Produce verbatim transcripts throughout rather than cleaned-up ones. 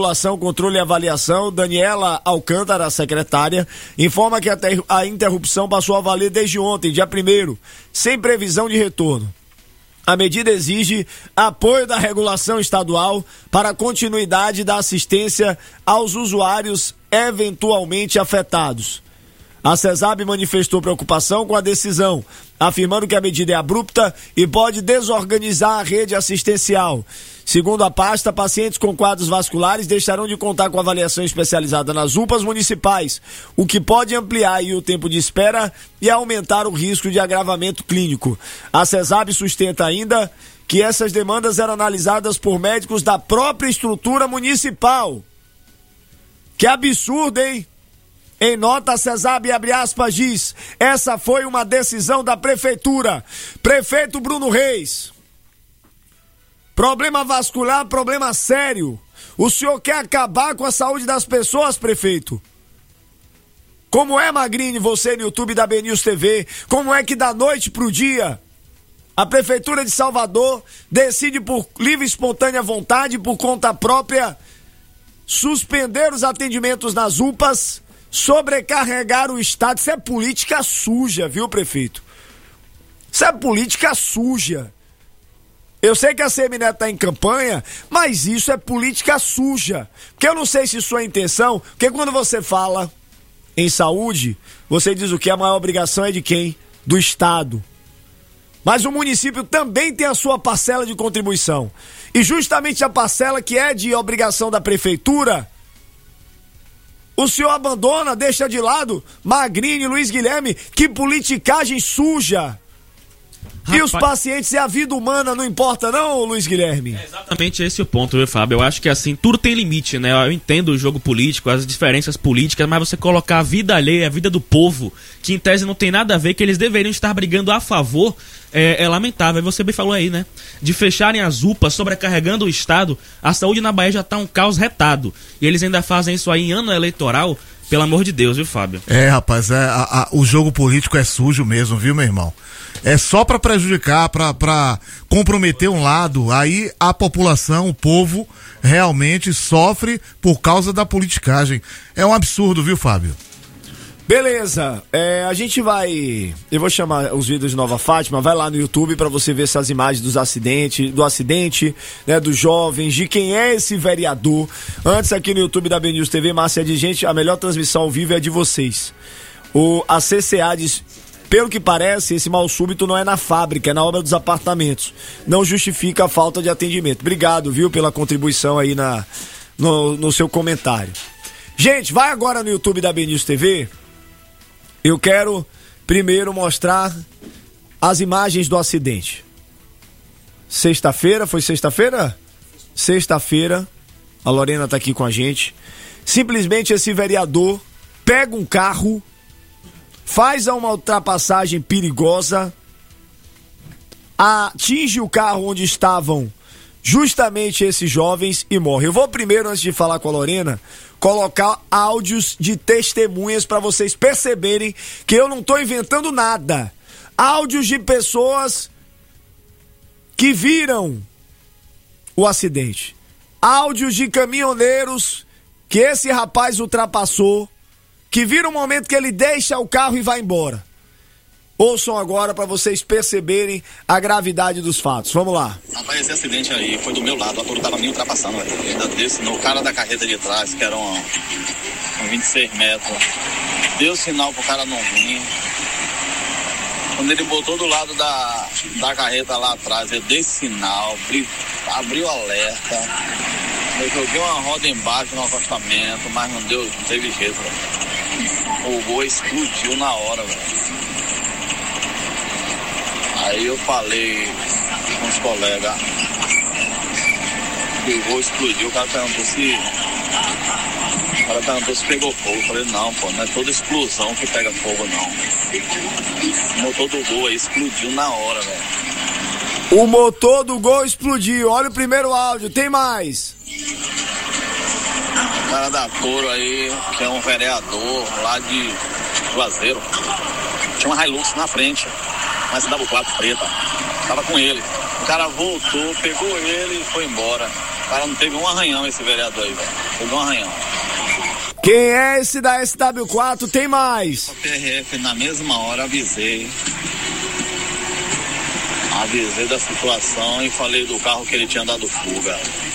Controle e Avaliação, Daniela Alcântara, secretária, informa que a, ter, a interrupção passou a valer desde ontem, dia primeiro, sem previsão de retorno. A medida exige apoio da regulação estadual para a continuidade da assistência aos usuários eventualmente afetados. A CESAB manifestou preocupação com a decisão, afirmando que a medida é abrupta e pode desorganizar a rede assistencial. Segundo a pasta, pacientes com quadros vasculares deixarão de contar com avaliação especializada nas U P As municipais, o que pode ampliar aí o tempo de espera e aumentar o risco de agravamento clínico. A CESAB sustenta ainda que essas demandas eram analisadas por médicos da própria estrutura municipal. Que absurdo, hein? Em nota, a CESAB, abre aspas, diz: essa foi uma decisão da prefeitura. Prefeito Bruno Reis. Problema vascular, problema sério. O senhor quer acabar com a saúde das pessoas, prefeito? Como é, Magrini, você no YouTube da B News T V? Como é que da noite pro dia a Prefeitura de Salvador decide por livre e espontânea vontade, por conta própria, suspender os atendimentos nas U P As, sobrecarregar o Estado? Isso é política suja, viu, prefeito? Isso é política suja. Eu sei que a Semineto está em campanha, mas isso é política suja. Porque eu não sei se sua intenção, porque quando você fala em saúde, você diz o que? A maior obrigação é de quem? Do Estado. Mas o município também tem a sua parcela de contribuição. E justamente a parcela que é de obrigação da prefeitura, o senhor abandona, deixa de lado. Magrini, Luiz Guilherme, que politicagem suja. Rapaz. E os pacientes e a vida humana não importa não, Luiz Guilherme? É exatamente esse o ponto, viu, Fábio? Eu acho que assim, tudo tem limite, né? Eu entendo o jogo político, as diferenças políticas, mas você colocar a vida alheia, a vida do povo, que em tese não tem nada a ver, que eles deveriam estar brigando a favor, é, é lamentável. Você bem falou aí, né? De fecharem as U P As, sobrecarregando o Estado, a saúde na Bahia já tá um caos retado. E eles ainda fazem isso aí em ano eleitoral. Pelo amor de Deus, viu, Fábio? É, rapaz, é, a, a, o jogo político é sujo mesmo, viu, meu irmão? É só pra prejudicar, pra, pra comprometer um lado. Aí a população, o povo, realmente sofre por causa da politicagem. É um absurdo, viu, Fábio? Beleza, é, a gente vai, eu vou chamar os vídeos de Nova Fátima, vai lá no YouTube pra você ver essas imagens dos acidentes, do acidente, né, dos jovens, de quem é esse vereador. Antes aqui no YouTube da B News T V, Márcia de gente, a melhor transmissão ao vivo é a de vocês. O, a C C A diz, pelo que parece, esse mal súbito não é na fábrica, é na obra dos apartamentos. Não justifica a falta de atendimento. Obrigado, viu, pela contribuição aí na, no, no seu comentário. Gente, vai agora no YouTube da B News T V. Eu quero primeiro mostrar as imagens do acidente. Sexta-feira, foi sexta-feira? Sexta-feira, a Lorena tá aqui com a gente. Simplesmente esse vereador pega um carro, faz uma ultrapassagem perigosa, atinge o carro onde estavam justamente esses jovens e morre. Eu vou primeiro, antes de falar com a Lorena, colocar áudios de testemunhas para vocês perceberem que eu não tô inventando nada. Áudios de pessoas que viram o acidente. Áudios de caminhoneiros que esse rapaz ultrapassou, que viram o momento que ele deixa o carro e vai embora. Ouçam agora para vocês perceberem a gravidade dos fatos. Vamos lá. Rapaz, esse acidente aí foi do meu lado, a turma tava me ultrapassando. Véio. Ainda desse, no cara da carreta de trás, que era um, um vinte e seis metros. Deu sinal pro cara não vir. Quando ele botou do lado da, da carreta lá atrás, eu dei sinal, abri, abriu alerta. Eu joguei uma roda embaixo no acostamento, mas não deu, não teve jeito. Véio. O gol explodiu na hora, velho. Aí eu falei com os colegas, que o gol explodiu, o cara perguntou se. O cara perguntou se pegou fogo. Eu falei, não, pô, não é toda explosão que pega fogo, não. O motor do gol aí explodiu na hora, velho. O motor do gol explodiu. Olha o primeiro áudio, tem mais. O cara da Toro aí, que é um vereador lá de Juazeiro, tinha uma Hilux na frente. Mas dava o quatro preta, tava com ele. O cara voltou, pegou ele e foi embora. O cara não teve um arranhão, esse vereador aí, velho. Foi no Arranhão. Quem é esse da S W quatro? Tem mais. A P R F na mesma hora avisei. Avisei da situação e falei do carro que ele tinha dado fuga.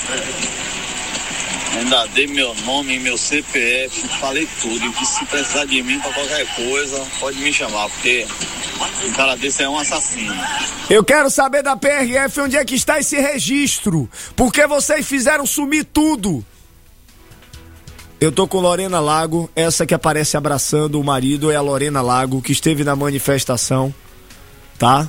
Ainda dei meu nome, meu C P F, falei tudo. E se precisar de mim pra qualquer coisa, pode me chamar, porque um cara desse é um assassino. Eu quero saber da P R F onde é que está esse registro. Porque vocês fizeram sumir tudo. Eu tô com Lorena Lago, essa que aparece abraçando o marido é a Lorena Lago, que esteve na manifestação, tá?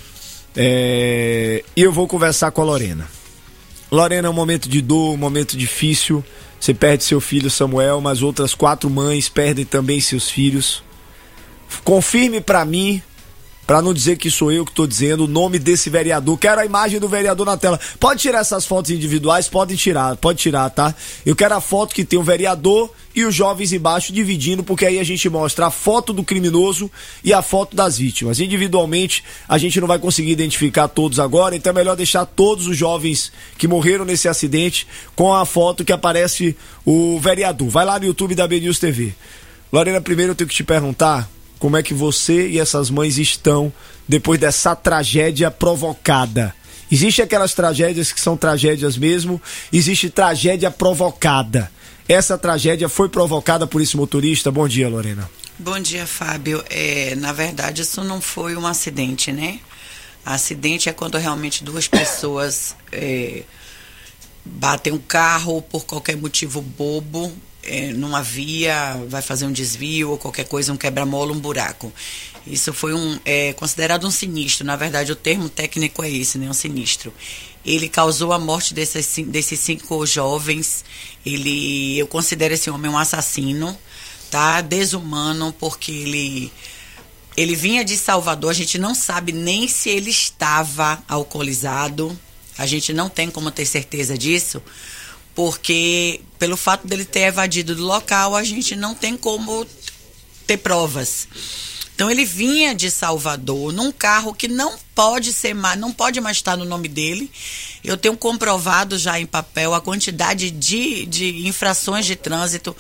É... E eu vou conversar com a Lorena. Lorena, é um momento de dor, um momento difícil. Você perde seu filho Samuel, mas outras quatro mães perdem também seus filhos. Confirme pra mim, pra não dizer que sou eu que tô dizendo, o nome desse vereador. Quero a imagem do vereador na tela. Pode tirar essas fotos individuais? Podem tirar, pode tirar, tá? Eu quero a foto que tem o vereador e os jovens embaixo dividindo, porque aí a gente mostra a foto do criminoso e a foto das vítimas. Individualmente, a gente não vai conseguir identificar todos agora, então é melhor deixar todos os jovens que morreram nesse acidente com a foto que aparece o vereador. Vai lá no YouTube da B News T V. Lorena, primeiro eu tenho que te perguntar como é que você e essas mães estão depois dessa tragédia provocada. Existem aquelas tragédias que são tragédias mesmo, existe tragédia provocada. Essa tragédia foi provocada por esse motorista? Bom dia, Lorena. Bom dia, Fábio. É, na verdade, isso não foi um acidente, né? Acidente é quando realmente duas pessoas é, batem um carro por qualquer motivo bobo, É, numa via, vai fazer um desvio ou qualquer coisa, um quebra-mola, um buraco. Isso foi um, é, considerado um sinistro. Na verdade, o termo técnico é esse, né? Um sinistro. Ele causou a morte desses, desses cinco jovens. Ele, eu considero esse homem um assassino, tá? Desumano, porque ele, ele vinha de Salvador. A gente não sabe nem se ele estava alcoolizado. A gente não tem como ter certeza disso, porque pelo fato dele ter evadido do local, a gente não tem como ter provas. Então ele vinha de Salvador num carro que não pode ser mais, não pode mais estar no nome dele. Eu tenho comprovado já em papel a quantidade de, de infrações de trânsito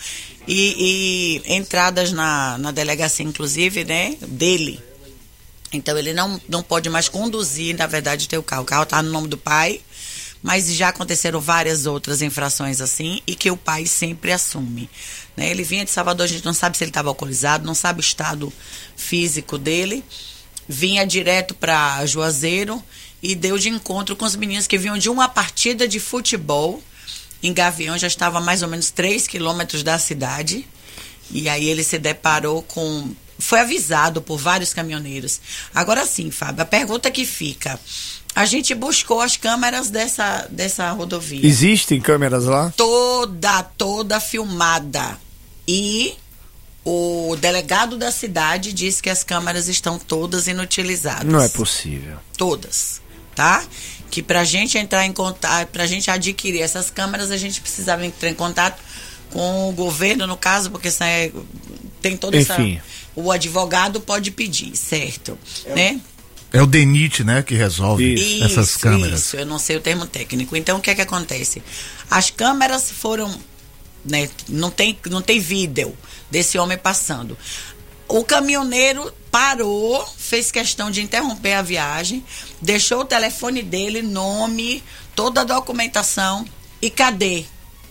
e, e entradas na, na delegacia, inclusive, né, dele. Então ele não, não pode mais conduzir, na verdade, ter o carro. O carro está no nome do pai, mas já aconteceram várias outras infrações assim e que o pai sempre assume, né? Ele vinha de Salvador, a gente não sabe se ele estava alcoolizado, não sabe o estado físico dele, vinha direto para Juazeiro e deu de encontro com os meninos que vinham de uma partida de futebol em Gavião, já estava a mais ou menos três quilômetros da cidade, e aí ele se deparou com... Foi avisado por vários caminhoneiros. Agora sim, Fábio, a pergunta que fica... A gente buscou as câmeras dessa, dessa rodovia. Existem câmeras lá? Toda, toda filmada. E o delegado da cidade disse que as câmeras estão todas inutilizadas. Não é possível. Todas, tá? Que pra gente entrar em contato, pra gente adquirir essas câmeras, a gente precisava entrar em contato com o governo, no caso, porque isso é, tem todo essa... Enfim. O advogado pode pedir, certo? É. Né? É o D E N I T, né, que resolve isso, essas câmeras. Isso, eu não sei o termo técnico. Então, o que é que acontece? As câmeras foram, né, não tem, não tem vídeo desse homem passando. O caminhoneiro parou, fez questão de interromper a viagem, deixou o telefone dele, nome, toda a documentação. E cadê?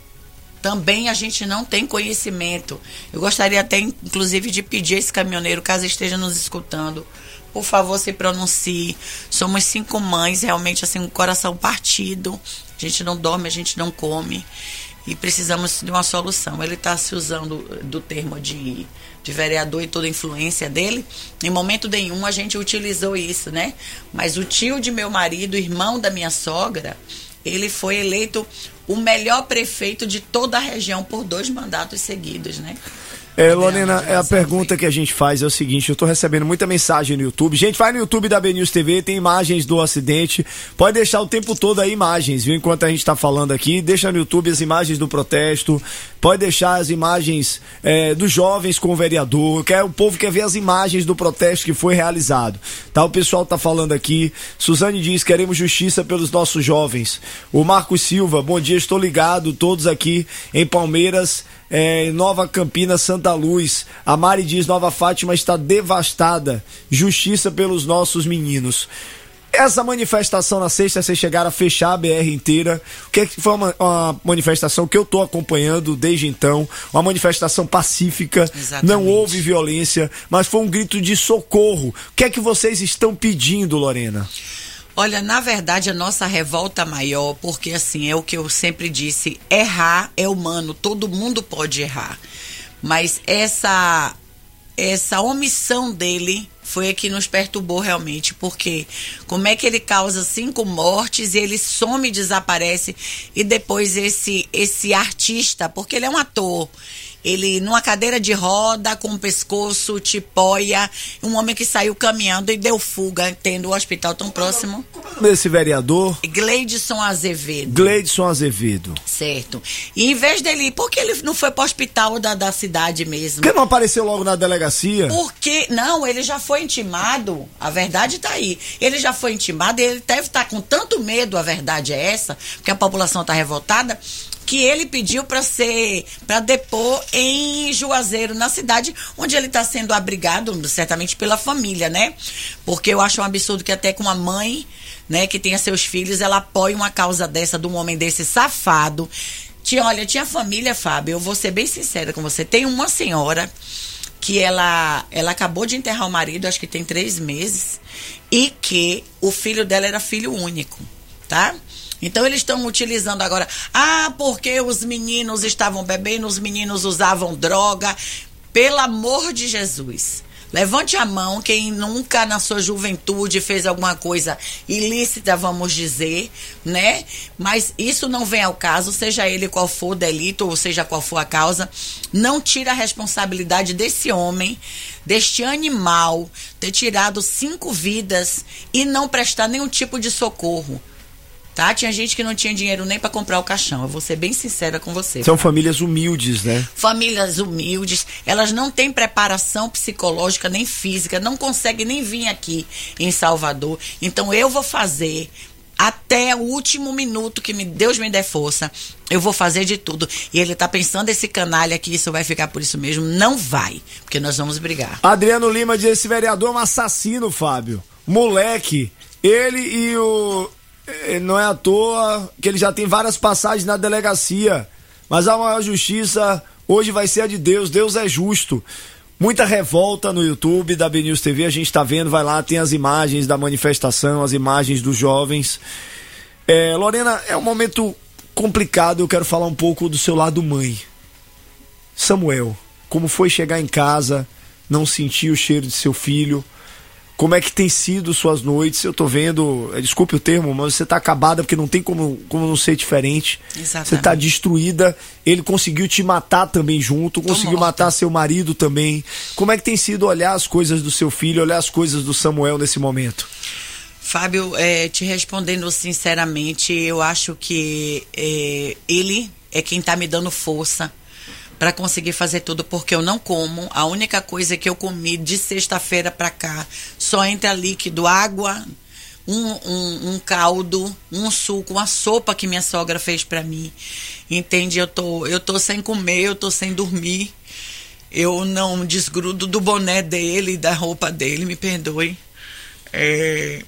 Também a gente não tem conhecimento. Eu gostaria até, inclusive, de pedir a esse caminhoneiro, caso esteja nos escutando, por favor, se pronuncie. Somos cinco mães, realmente assim, um coração partido. A gente não dorme, a gente não come. E precisamos de uma solução. Ele está se usando do termo de, de vereador e toda a influência dele. Em momento nenhum a gente utilizou isso, né? Mas o tio de meu marido, irmão da minha sogra, ele foi eleito o melhor prefeito de toda a região por dois mandatos seguidos, né? É, Lorena, é a pergunta que a gente faz é o seguinte, eu tô recebendo muita mensagem no YouTube. Gente, vai no YouTube da B News T V, tem imagens do acidente. Pode deixar o tempo todo aí imagens, viu? Enquanto a gente tá falando aqui, deixa no YouTube as imagens do protesto. Pode deixar as imagens é, dos jovens com o vereador. Quer, o povo quer ver as imagens do protesto que foi realizado. Tá, o pessoal tá falando aqui. Suzane diz, queremos justiça pelos nossos jovens. O Marcos Silva, bom dia, estou ligado, todos aqui em Palmeiras, é, Nova Campinas, Santa Luz. A Mari diz, Nova Fátima está devastada. Justiça pelos nossos meninos. Essa manifestação na sexta, vocês chegaram a fechar a B R inteira, o que, é que foi uma, uma manifestação que eu tô acompanhando desde então, uma manifestação pacífica. Exatamente. Não houve violência, mas foi um grito de socorro. O que é que vocês estão pedindo, Lorena? Olha, na verdade a nossa revolta maior, porque assim, é o que eu sempre disse, errar é humano, todo mundo pode errar, mas essa, essa omissão dele foi a que nos perturbou realmente, porque como é que ele causa cinco mortes e ele some e desaparece, e depois esse, esse artista, porque ele é um ator, ele numa cadeira de roda, com o pescoço, tipóia, um homem que saiu caminhando e deu fuga, tendo o hospital tão próximo. Esse vereador? Gleidson Azevedo. Gleidson Azevedo. Certo. E em vez dele ir, por que ele não foi para o hospital da, da cidade mesmo? Por que não apareceu logo na delegacia? Porque, não, ele já foi intimado, a verdade tá aí. Ele já foi intimado, ele deve estar com tanto medo, a verdade é essa, porque a população tá revoltada, que ele pediu para ser, para depor em Juazeiro, na cidade onde ele está sendo abrigado, certamente pela família, né? Porque eu acho um absurdo que até com uma mãe, né, que tenha seus filhos, ela apoie uma causa dessa, de um homem desse safado. Tinha, olha, tinha família, Fábio, eu vou ser bem sincera com você, tem uma senhora que ela, ela acabou de enterrar o marido, acho que tem três meses, e que o filho dela era filho único, tá? Então eles estão utilizando agora, ah, porque os meninos estavam bebendo, os meninos usavam droga. Pelo amor de Jesus, levante a mão quem nunca na sua juventude fez alguma coisa ilícita, vamos dizer, né? Mas isso não vem ao caso, seja ele qual for o delito, ou seja qual for a causa, não tira a responsabilidade desse homem, deste animal, ter tirado cinco vidas e não prestar nenhum tipo de socorro. Tá? Tinha gente que não tinha dinheiro nem para comprar o caixão. Eu vou ser bem sincera com você. São famílias humildes, né? Famílias humildes. Elas não têm preparação psicológica nem física. Não conseguem nem vir aqui em Salvador. Então eu vou fazer até o último minuto que me, Deus me der força. Eu vou fazer de tudo. E ele tá pensando, esse canalha, que isso vai ficar por isso mesmo. Não vai. Porque nós vamos brigar. Adriano Lima diz, esse vereador é um assassino, Fábio. Moleque. Ele e o... Não é à toa que ele já tem várias passagens na delegacia, mas a maior justiça hoje vai ser a de Deus. Deus é justo. Muita revolta no YouTube da B News T V, a gente tá vendo, vai lá, tem as imagens da manifestação, as imagens dos jovens. É, Lorena, é um momento complicado, eu quero falar um pouco do seu lado mãe. Samuel, como foi chegar em casa, não sentir o cheiro de seu filho? Como é que tem sido suas noites? Eu tô vendo, desculpe o termo, mas você tá acabada porque não tem como, como não ser diferente. Exatamente. Você tá destruída. Ele conseguiu te matar também junto, conseguiu matar seu marido também. Como é que tem sido olhar as coisas do seu filho, olhar as coisas do Samuel nesse momento? Fábio, é, te respondendo sinceramente, eu acho que é, ele é quem tá me dando força para conseguir fazer tudo, porque eu não como. A única coisa que eu comi de sexta-feira para cá só entra líquido, água, um, um, um caldo, um suco, uma sopa que minha sogra fez para mim. Entende? Eu tô, eu tô sem comer, eu tô sem dormir. Eu não desgrudo do boné dele, da roupa dele, me perdoe. É,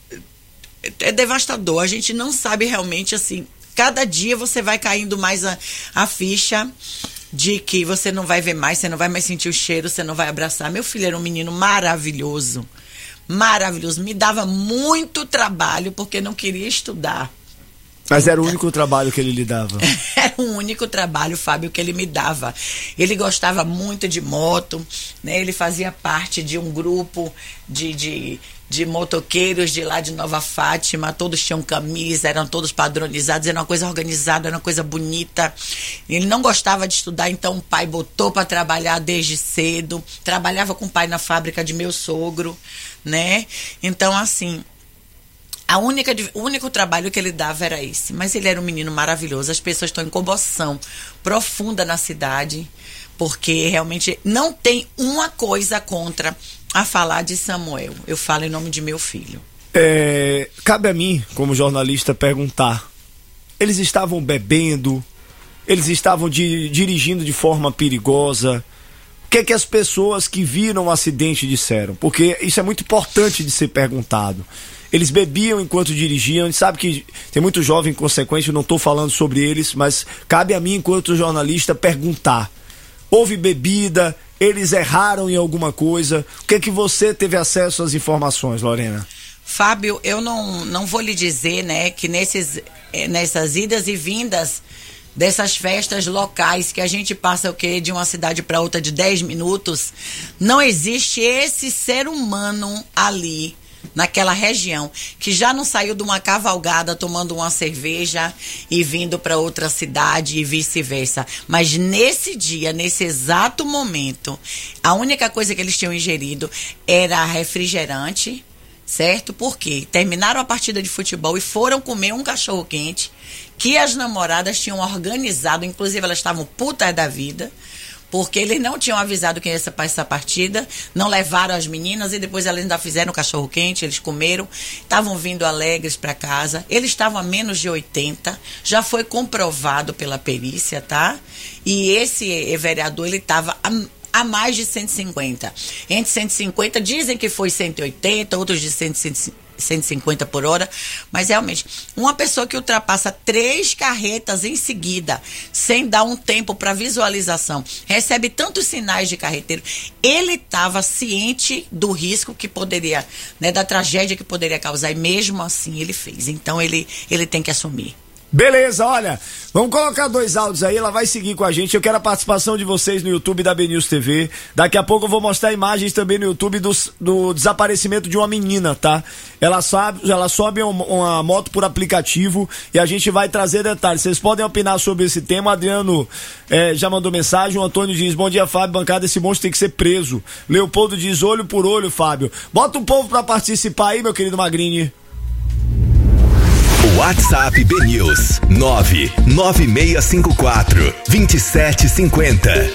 é devastador. A gente não sabe realmente, assim, cada dia você vai caindo mais a, a ficha de que você não vai ver mais, você não vai mais sentir o cheiro, você não vai abraçar. Meu filho era um menino maravilhoso, maravilhoso. Me dava muito trabalho porque não queria estudar. Mas era o único trabalho que ele lhe dava? Era o único trabalho, Fábio, que ele me dava. Ele gostava muito de moto, né? Ele fazia parte de um grupo de, de, de motoqueiros de lá de Nova Fátima, todos tinham camisa, eram todos padronizados, era uma coisa organizada, era uma coisa bonita. Ele não gostava de estudar, então o pai botou para trabalhar desde cedo, trabalhava com o pai na fábrica de meu sogro, né? Então, assim, a única, o único trabalho que ele dava era esse. Mas ele era um menino maravilhoso. As pessoas estão em comoção profunda na cidade, porque realmente não tem uma coisa contra a falar de Samuel. Eu falo em nome de meu filho. É, cabe a mim, como jornalista, perguntar: eles estavam bebendo? Eles estavam de, dirigindo de forma perigosa? O que é que as pessoas que viram o acidente disseram? Porque isso é muito importante de ser perguntado. Eles bebiam enquanto dirigiam. A gente sabe que tem muito jovem inconsequente, eu não estou falando sobre eles, mas cabe a mim, enquanto jornalista, perguntar: houve bebida? Eles erraram em alguma coisa? O que é que você teve acesso às informações, Lorena? Fábio, eu não, não vou lhe dizer, né, que nesses, nessas idas e vindas dessas festas locais que a gente passa o quê? De uma cidade para outra de dez minutos, não existe esse ser humano ali, naquela região, que já não saiu de uma cavalgada tomando uma cerveja e vindo para outra cidade e vice-versa. Mas nesse dia, nesse exato momento, a única coisa que eles tinham ingerido era refrigerante, certo? Porque terminaram a partida de futebol e foram comer um cachorro-quente que as namoradas tinham organizado, inclusive elas estavam putas da vida, porque eles não tinham avisado quem ia para essa partida, não levaram as meninas e depois elas ainda fizeram cachorro quente, eles comeram, estavam vindo alegres para casa, eles estavam a menos de oitenta, já foi comprovado pela perícia, tá? E esse vereador, ele estava a, a mais de cento e cinquenta, entre cento e cinquenta, dizem que foi cento e oitenta, outros de cento e cinquenta por hora, mas realmente, uma pessoa que ultrapassa três carretas em seguida, sem dar um tempo para visualização, recebe tantos sinais de carreteiro, ele estava ciente do risco que poderia, né, da tragédia que poderia causar, e mesmo assim ele fez. Então ele, ele tem que assumir. Beleza, olha, vamos colocar dois áudios aí, ela vai seguir com a gente. Eu quero a participação de vocês no YouTube da B News T V. Daqui a pouco eu vou mostrar imagens também no YouTube do, do desaparecimento de uma menina, tá? Ela, sabe, ela sobe uma, uma moto por aplicativo e a gente vai trazer detalhes. Vocês podem opinar sobre esse tema. O Adriano é, já mandou mensagem, o Antônio diz: bom dia, Fábio, bancada, esse monstro tem que ser preso. Leopoldo diz: olho por olho, Fábio. Bota o povo pra participar aí, meu querido Magrini. WhatsApp B News nove nove seis cinco quatro, dois sete cinco zero.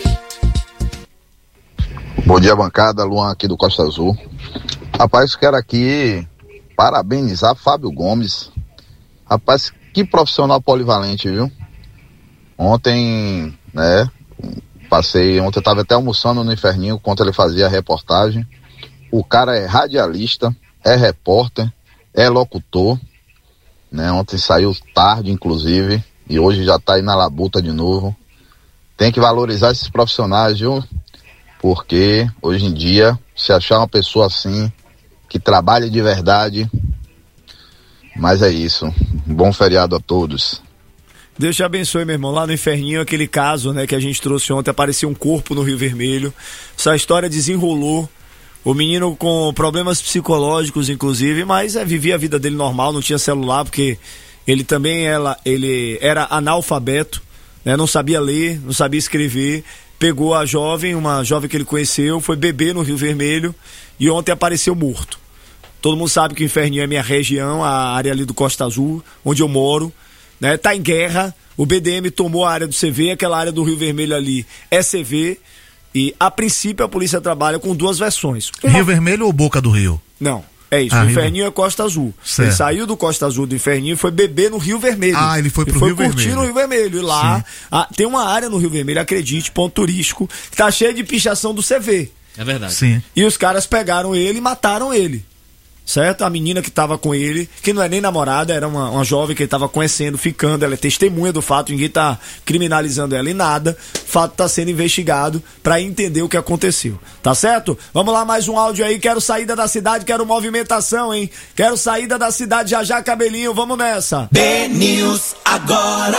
Bom dia, bancada. Luan aqui do Costa Azul. Rapaz, quero aqui parabenizar Fábio Gomes. Rapaz, que profissional polivalente, viu? Ontem, né, passei, ontem eu tava até almoçando no Inferninho enquanto ele fazia a reportagem. O cara é radialista, é repórter, é locutor, né? Ontem saiu tarde, inclusive, e hoje já tá aí na labuta de novo. Tem que valorizar esses profissionais, viu? Porque hoje em dia, se achar uma pessoa assim, que trabalha de verdade, mas é isso. Bom feriado a todos. Deus te abençoe, meu irmão. Lá no Inferninho, aquele caso, né, que a gente trouxe ontem, apareceu um corpo no Rio Vermelho. Essa história desenrolou. O menino com problemas psicológicos, inclusive, mas é, vivia a vida dele normal, não tinha celular, porque ele também ela, ele era analfabeto, né, não sabia ler, não sabia escrever. Pegou a jovem, uma jovem que ele conheceu, foi beber no Rio Vermelho e ontem apareceu morto. Todo mundo sabe que o Inferninho é minha região, a área ali do Costa Azul, onde eu moro, né? Tá em guerra, o B D M tomou a área do C V, aquela área do Rio Vermelho ali é C V. E, a princípio, a polícia trabalha com duas versões. Uma... Rio Vermelho ou Boca do Rio? Não, é isso. Ah, o Inferninho Rio... é Costa Azul. Certo. Ele saiu do Costa Azul do Inferninho e foi beber no Rio Vermelho. Ah, ele foi pro ele Rio foi curtir Vermelho. no Rio Vermelho. E lá a, tem uma área no Rio Vermelho, acredite, ponto turístico, que tá cheio de pichação do C V. É verdade. Sim. E os caras pegaram ele e mataram ele. Certo? A menina que tava com ele, que não é nem namorada, era uma, uma jovem que ele tava conhecendo, ficando, ela é testemunha do fato, ninguém tá criminalizando ela em nada. O fato tá sendo investigado pra entender o que aconteceu. Tá certo? Vamos lá, mais um áudio aí. Quero saída da cidade, quero movimentação, hein? Quero saída da cidade, já já, cabelinho, vamos nessa. B News agora.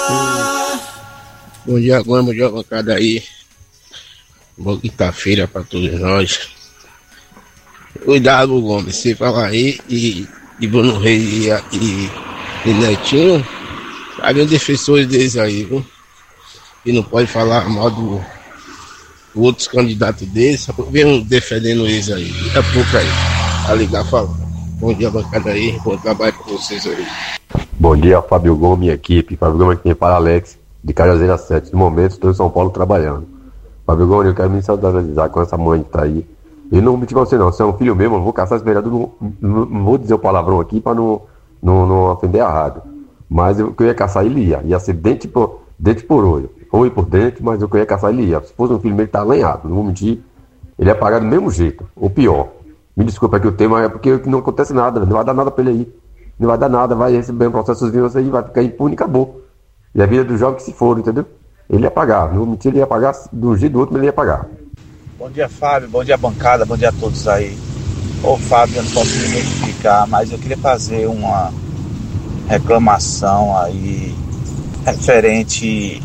Bom dia, Gwen, bom dia, bancada aí. Boa quinta-feira pra todos nós. Cuidado, Gomes, você fala aí e, e Bruno Reis e, e, e Netinho, sabem defensores deles aí, viu? E não pode falar mal do, do outros candidatos deles, só vem defendendo eles aí. Daqui a pouco aí, a ligar falando. Bom dia, bancada aí, bom trabalho com vocês aí. Bom dia, Fábio Gomes e equipe. Fábio Gomes aqui para Alex, de Cajazeira sete. No momento, estou em São Paulo trabalhando. Fábio Gomes, eu quero me solidarizar com essa mãe que tá aí. Eu não vou mentir pra você não, você é um filho mesmo, eu não vou caçar esse vereador, não, não, não vou dizer o palavrão aqui para não, não, não ofender a rádio. Mas eu, eu ia caçar, ele ia. Ia ser dente por, dente por olho. Ou ir por dentro, mas eu ia caçar, ele ia. Se fosse um filho meu, ele tá lenhado, não vou mentir. Ele ia pagar do mesmo jeito, ou pior. Me desculpa aqui o tema, é porque não acontece nada, não vai dar nada pra ele aí. Não vai dar nada, vai receber um processozinho aí, vai ficar impune e acabou. E a vida do jovem que se for, entendeu? Ele ia pagar, não vou mentir, ele ia pagar, de um jeito ou do outro, mas ele ia pagar. Bom dia, Fábio, bom dia, bancada, bom dia a todos aí. Ô, Fábio, eu não posso me identificar, mas eu queria fazer uma reclamação aí referente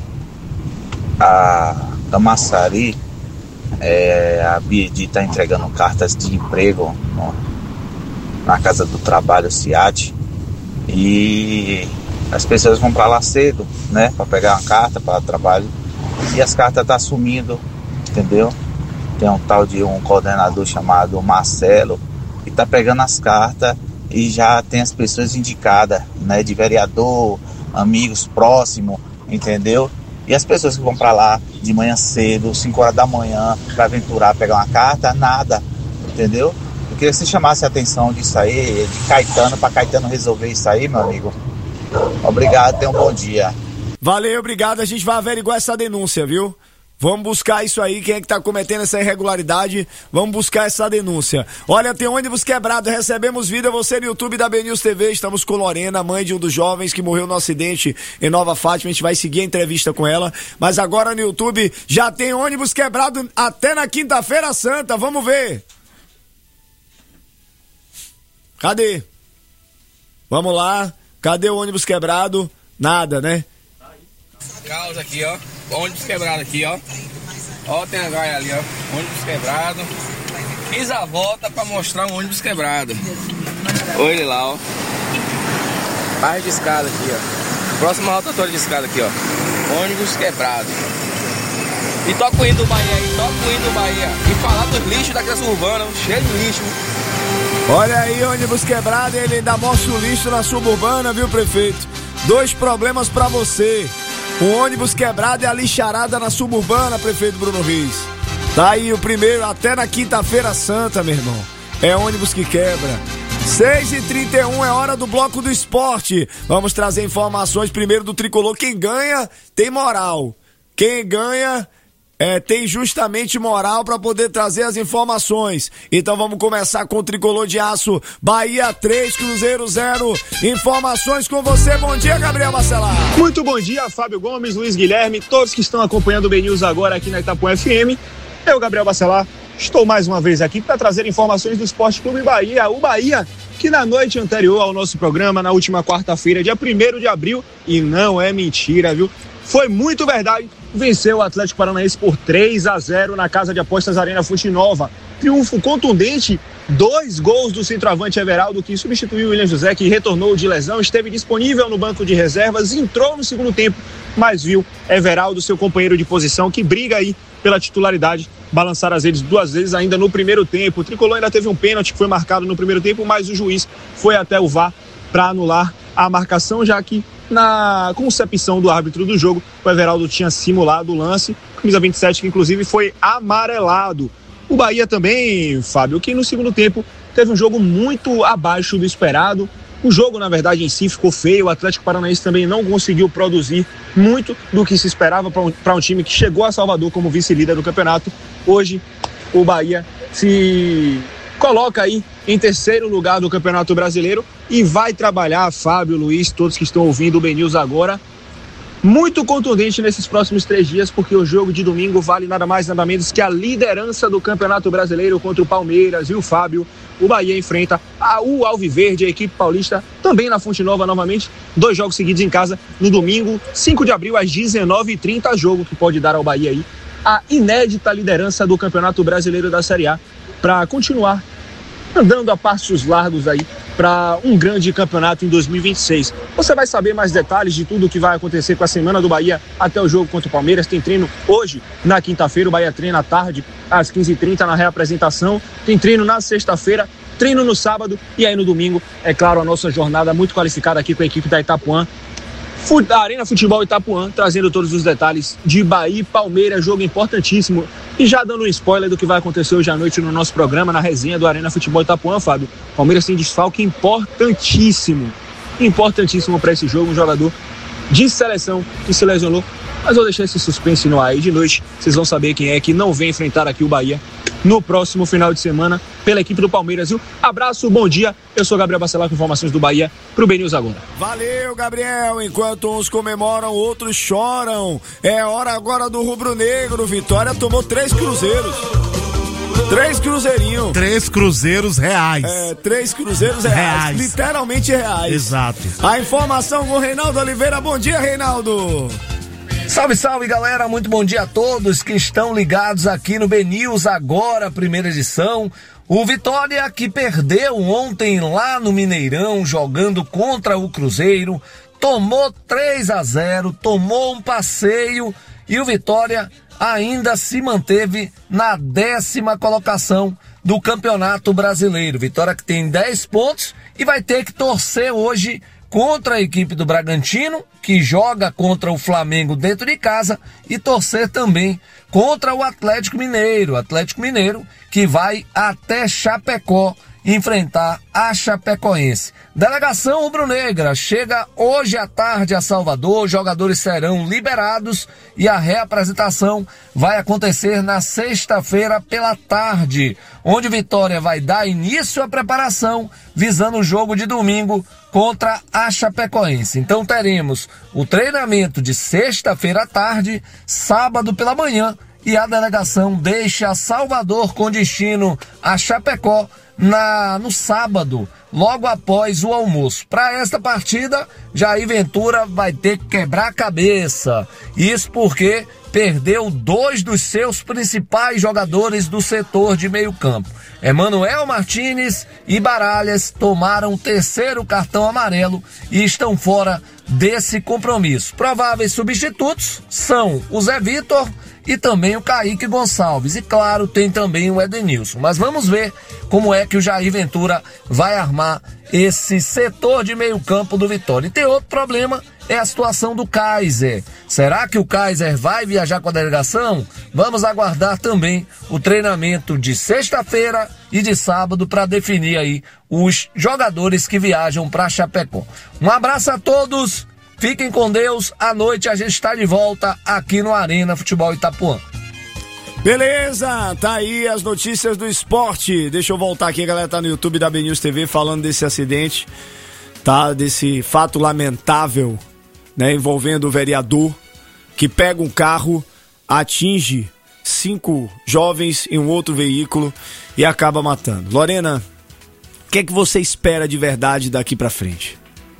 a Camaçari. É, a B I D está entregando cartas de emprego no, na Casa do Trabalho, CIAT, e as pessoas vão para lá cedo, né, para pegar uma carta para trabalho, e as cartas estão tá sumindo, entendeu? Tem um tal de um coordenador chamado Marcelo que está pegando as cartas e já tem as pessoas indicadas, né, de vereador, amigos próximos, entendeu? E as pessoas que vão para lá de manhã cedo, cinco horas da manhã, para aventurar, pegar uma carta, nada, entendeu? Eu queria que você chamasse a atenção disso aí, de Caetano, para Caetano resolver isso aí, meu amigo. Obrigado, tenha um bom dia. Valeu, obrigado, a gente vai averiguar essa denúncia, viu? Vamos buscar isso aí, quem é que tá cometendo essa irregularidade, vamos buscar essa denúncia. Olha, tem ônibus quebrado, recebemos vida, você no YouTube da B News T V, estamos com Lorena, mãe de um dos jovens que morreu no acidente em Nova Fátima, a gente vai seguir a entrevista com ela, mas agora no YouTube já tem ônibus quebrado até na Quinta-feira Santa, vamos ver. Cadê? Vamos lá, cadê o ônibus quebrado? Nada, né? Causa aqui, ó. Ônibus quebrado aqui, ó. Ó, tem a gaia ali, ó. Ônibus quebrado. Fiz a volta pra mostrar um ônibus quebrado. Olha ele lá, ó. Barra de escada aqui, ó. Próxima rotatória de escada aqui, ó. Ônibus quebrado. E toca o hino do Bahia aí, toca o hino do Bahia. E falar dos lixos da criança urbana, cheio de lixo. Olha aí, ônibus quebrado, ele ainda mostra o lixo na suburbana, viu, prefeito? Dois problemas pra você. O ônibus quebrado e a lixarada na suburbana, prefeito Bruno Reis. Tá aí o primeiro, até na Quinta-feira Santa, meu irmão. É ônibus que quebra. seis e trinta e um é hora do Bloco do Esporte. Vamos trazer informações primeiro do Tricolor. Quem ganha tem moral. Quem ganha é, tem justamente moral para poder trazer as informações. Então vamos começar com o Tricolor de Aço. Bahia três, Cruzeiro zero. Informações com você. Bom dia, Gabriel Bacelar. Muito bom dia, Fábio Gomes, Luiz Guilherme, todos que estão acompanhando o B News agora aqui na Itapuã F M. Eu, Gabriel Bacelar, estou mais uma vez aqui para trazer informações do Esporte Clube Bahia. O Bahia, que na noite anterior ao nosso programa, na última quarta-feira, dia primeiro de abril, e não é mentira, viu? Foi muito verdade, venceu o Atlético Paranaense por três a zero na Casa de Apostas Arena Fonte Nova. Triunfo contundente, dois gols do centroavante Everaldo, que substituiu o William José, que retornou de lesão, esteve disponível no banco de reservas, entrou no segundo tempo, mas viu Everaldo, seu companheiro de posição, que briga aí pela titularidade, balançar as redes duas vezes ainda no primeiro tempo. O Tricolor ainda teve um pênalti que foi marcado no primeiro tempo, mas o juiz foi até o V A R para anular a marcação, já que na concepção do árbitro do jogo, o Everaldo tinha simulado o lance, camisa vinte e sete, que inclusive foi amarelado. O Bahia também, Fábio, que no segundo tempo teve um jogo muito abaixo do esperado. O jogo, na verdade, em si ficou feio. O Atlético Paranaense também não conseguiu produzir muito do que se esperava para um, para um time que chegou a Salvador como vice-líder do campeonato. Hoje, o Bahia se coloca aí em terceiro lugar do Campeonato Brasileiro e vai trabalhar, Fábio, Luiz, todos que estão ouvindo o B News agora, muito contundente nesses próximos três dias, porque o jogo de domingo vale nada mais, nada menos que a liderança do Campeonato Brasileiro contra o Palmeiras e o Fábio. O Bahia enfrenta a, o Alviverde, a equipe paulista, também na Fonte Nova novamente, dois jogos seguidos em casa, no domingo, cinco de abril, às dezenove e trinta, jogo que pode dar ao Bahia aí a inédita liderança do Campeonato Brasileiro da Série A, para continuar andando a passos largos aí para um grande campeonato em dois mil e vinte e seis. Você vai saber mais detalhes de tudo o que vai acontecer com a Semana do Bahia até o jogo contra o Palmeiras. Tem treino hoje, na quinta-feira, o Bahia treina à tarde, às quinze e trinta, na reapresentação. Tem treino na sexta-feira, treino no sábado e aí no domingo, é claro, a nossa jornada muito qualificada aqui com a equipe da Itapuã, da Arena Futebol Itapuã, trazendo todos os detalhes de Bahia e Palmeiras, jogo importantíssimo. E já dando um spoiler do que vai acontecer hoje à noite no nosso programa, na resenha do Arena Futebol Itapuã, Fábio. Palmeiras tem desfalque importantíssimo, importantíssimo para esse jogo, um jogador de seleção que se lesionou. Mas vou deixar esse suspense no ar aí de noite. Vocês vão saber quem é que não vem enfrentar aqui o Bahia no próximo final de semana pela equipe do Palmeiras, viu? Abraço, bom dia. Eu sou Gabriel Bacelar com informações do Bahia pro B News agora. Valeu, Gabriel. Enquanto uns comemoram, outros choram. É hora agora do rubro-negro. Vitória tomou três cruzeiros. Três cruzeirinhos. Três cruzeiros reais. É, três cruzeiros reais. reais. Literalmente reais. Exato. A informação com o Reinaldo Oliveira. Bom dia, Reinaldo. Salve, salve, galera, muito bom dia a todos que estão ligados aqui no B News agora, primeira edição. O Vitória, que perdeu ontem lá no Mineirão, jogando contra o Cruzeiro, tomou três a zero, tomou um passeio e o Vitória ainda se manteve na décima colocação do Campeonato Brasileiro. Vitória que tem dez pontos e vai ter que torcer hoje contra a equipe do Bragantino, que joga contra o Flamengo dentro de casa, e torcer também contra o Atlético Mineiro. Atlético Mineiro que vai até Chapecó enfrentar a Chapecoense. Delegação rubro-negra chega hoje à tarde a Salvador, os jogadores serão liberados e a reapresentação vai acontecer na sexta-feira pela tarde, onde Vitória vai dar início à preparação visando o jogo de domingo contra a Chapecoense. Então teremos o treinamento de sexta-feira à tarde, sábado pela manhã, e a delegação deixa Salvador com destino a Chapecó na, no sábado, logo após o almoço. Para esta partida, Jair Ventura vai ter que quebrar a cabeça. Isso porque perdeu dois dos seus principais jogadores do setor de meio campo. Emanuel Martínez e Baralhas tomaram o terceiro cartão amarelo e estão fora desse compromisso. Prováveis substitutos são o Zé Vitor e também o Kaique Gonçalves. E claro, tem também o Edenilson. Mas vamos ver como é que o Jair Ventura vai armar esse setor de meio campo do Vitória. E tem outro problema, é a situação do Kaiser. Será que o Kaiser vai viajar com a delegação? Vamos aguardar também o treinamento de sexta-feira e de sábado para definir aí os jogadores que viajam para Chapecó. Um abraço a todos. Fiquem com Deus, à noite a gente está de volta aqui no Arena Futebol Itapuã. Beleza, tá aí as notícias do esporte. Deixa eu voltar aqui, a galera tá no YouTube da B News T V falando desse acidente, tá? Desse fato lamentável, né? Envolvendo o vereador que pega um carro, atinge cinco jovens em um outro veículo e acaba matando. Lorena, o que é que você espera de verdade daqui pra frente?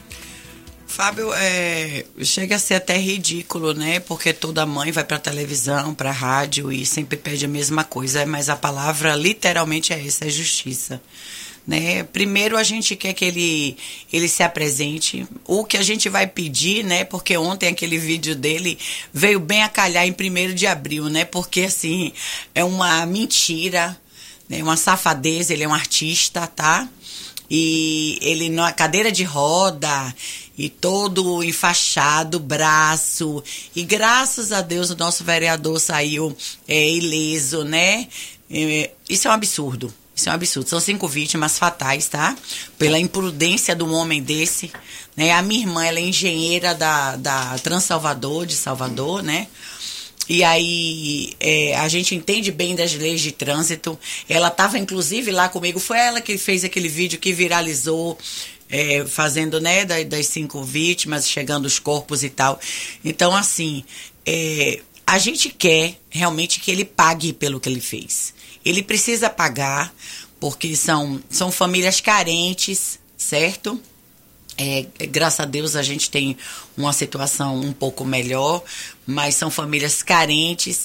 Fábio, é, chega a ser até ridículo, né? Porque toda mãe vai pra televisão, pra rádio e sempre pede a mesma coisa, mas a palavra literalmente é essa, é justiça. Né? Primeiro a gente quer que ele, ele se apresente, o que a gente vai pedir, né? Porque ontem aquele vídeo dele veio bem a calhar em primeiro de abril, né? Porque assim, é uma mentira, né? Uma safadeza, ele é um artista, tá? E ele na cadeira de roda e todo enfaixado, braço, e graças a Deus o nosso vereador saiu é, ileso, né? É, isso é um absurdo. Isso é um absurdo. São cinco vítimas fatais, tá? Pela imprudência de um homem desse. Né? A minha irmã, ela é engenheira da, da Transalvador, de Salvador, né? E aí, é, a gente entende bem das leis de trânsito. Ela estava, inclusive, lá comigo. Foi ela que fez aquele vídeo que viralizou, é, fazendo, né, das, das cinco vítimas, chegando os corpos e tal. Então, assim, é, a gente quer realmente que ele pague pelo que ele fez. Ele precisa pagar, porque são, são famílias carentes, certo? É, graças a Deus a gente tem uma situação um pouco melhor, mas são famílias carentes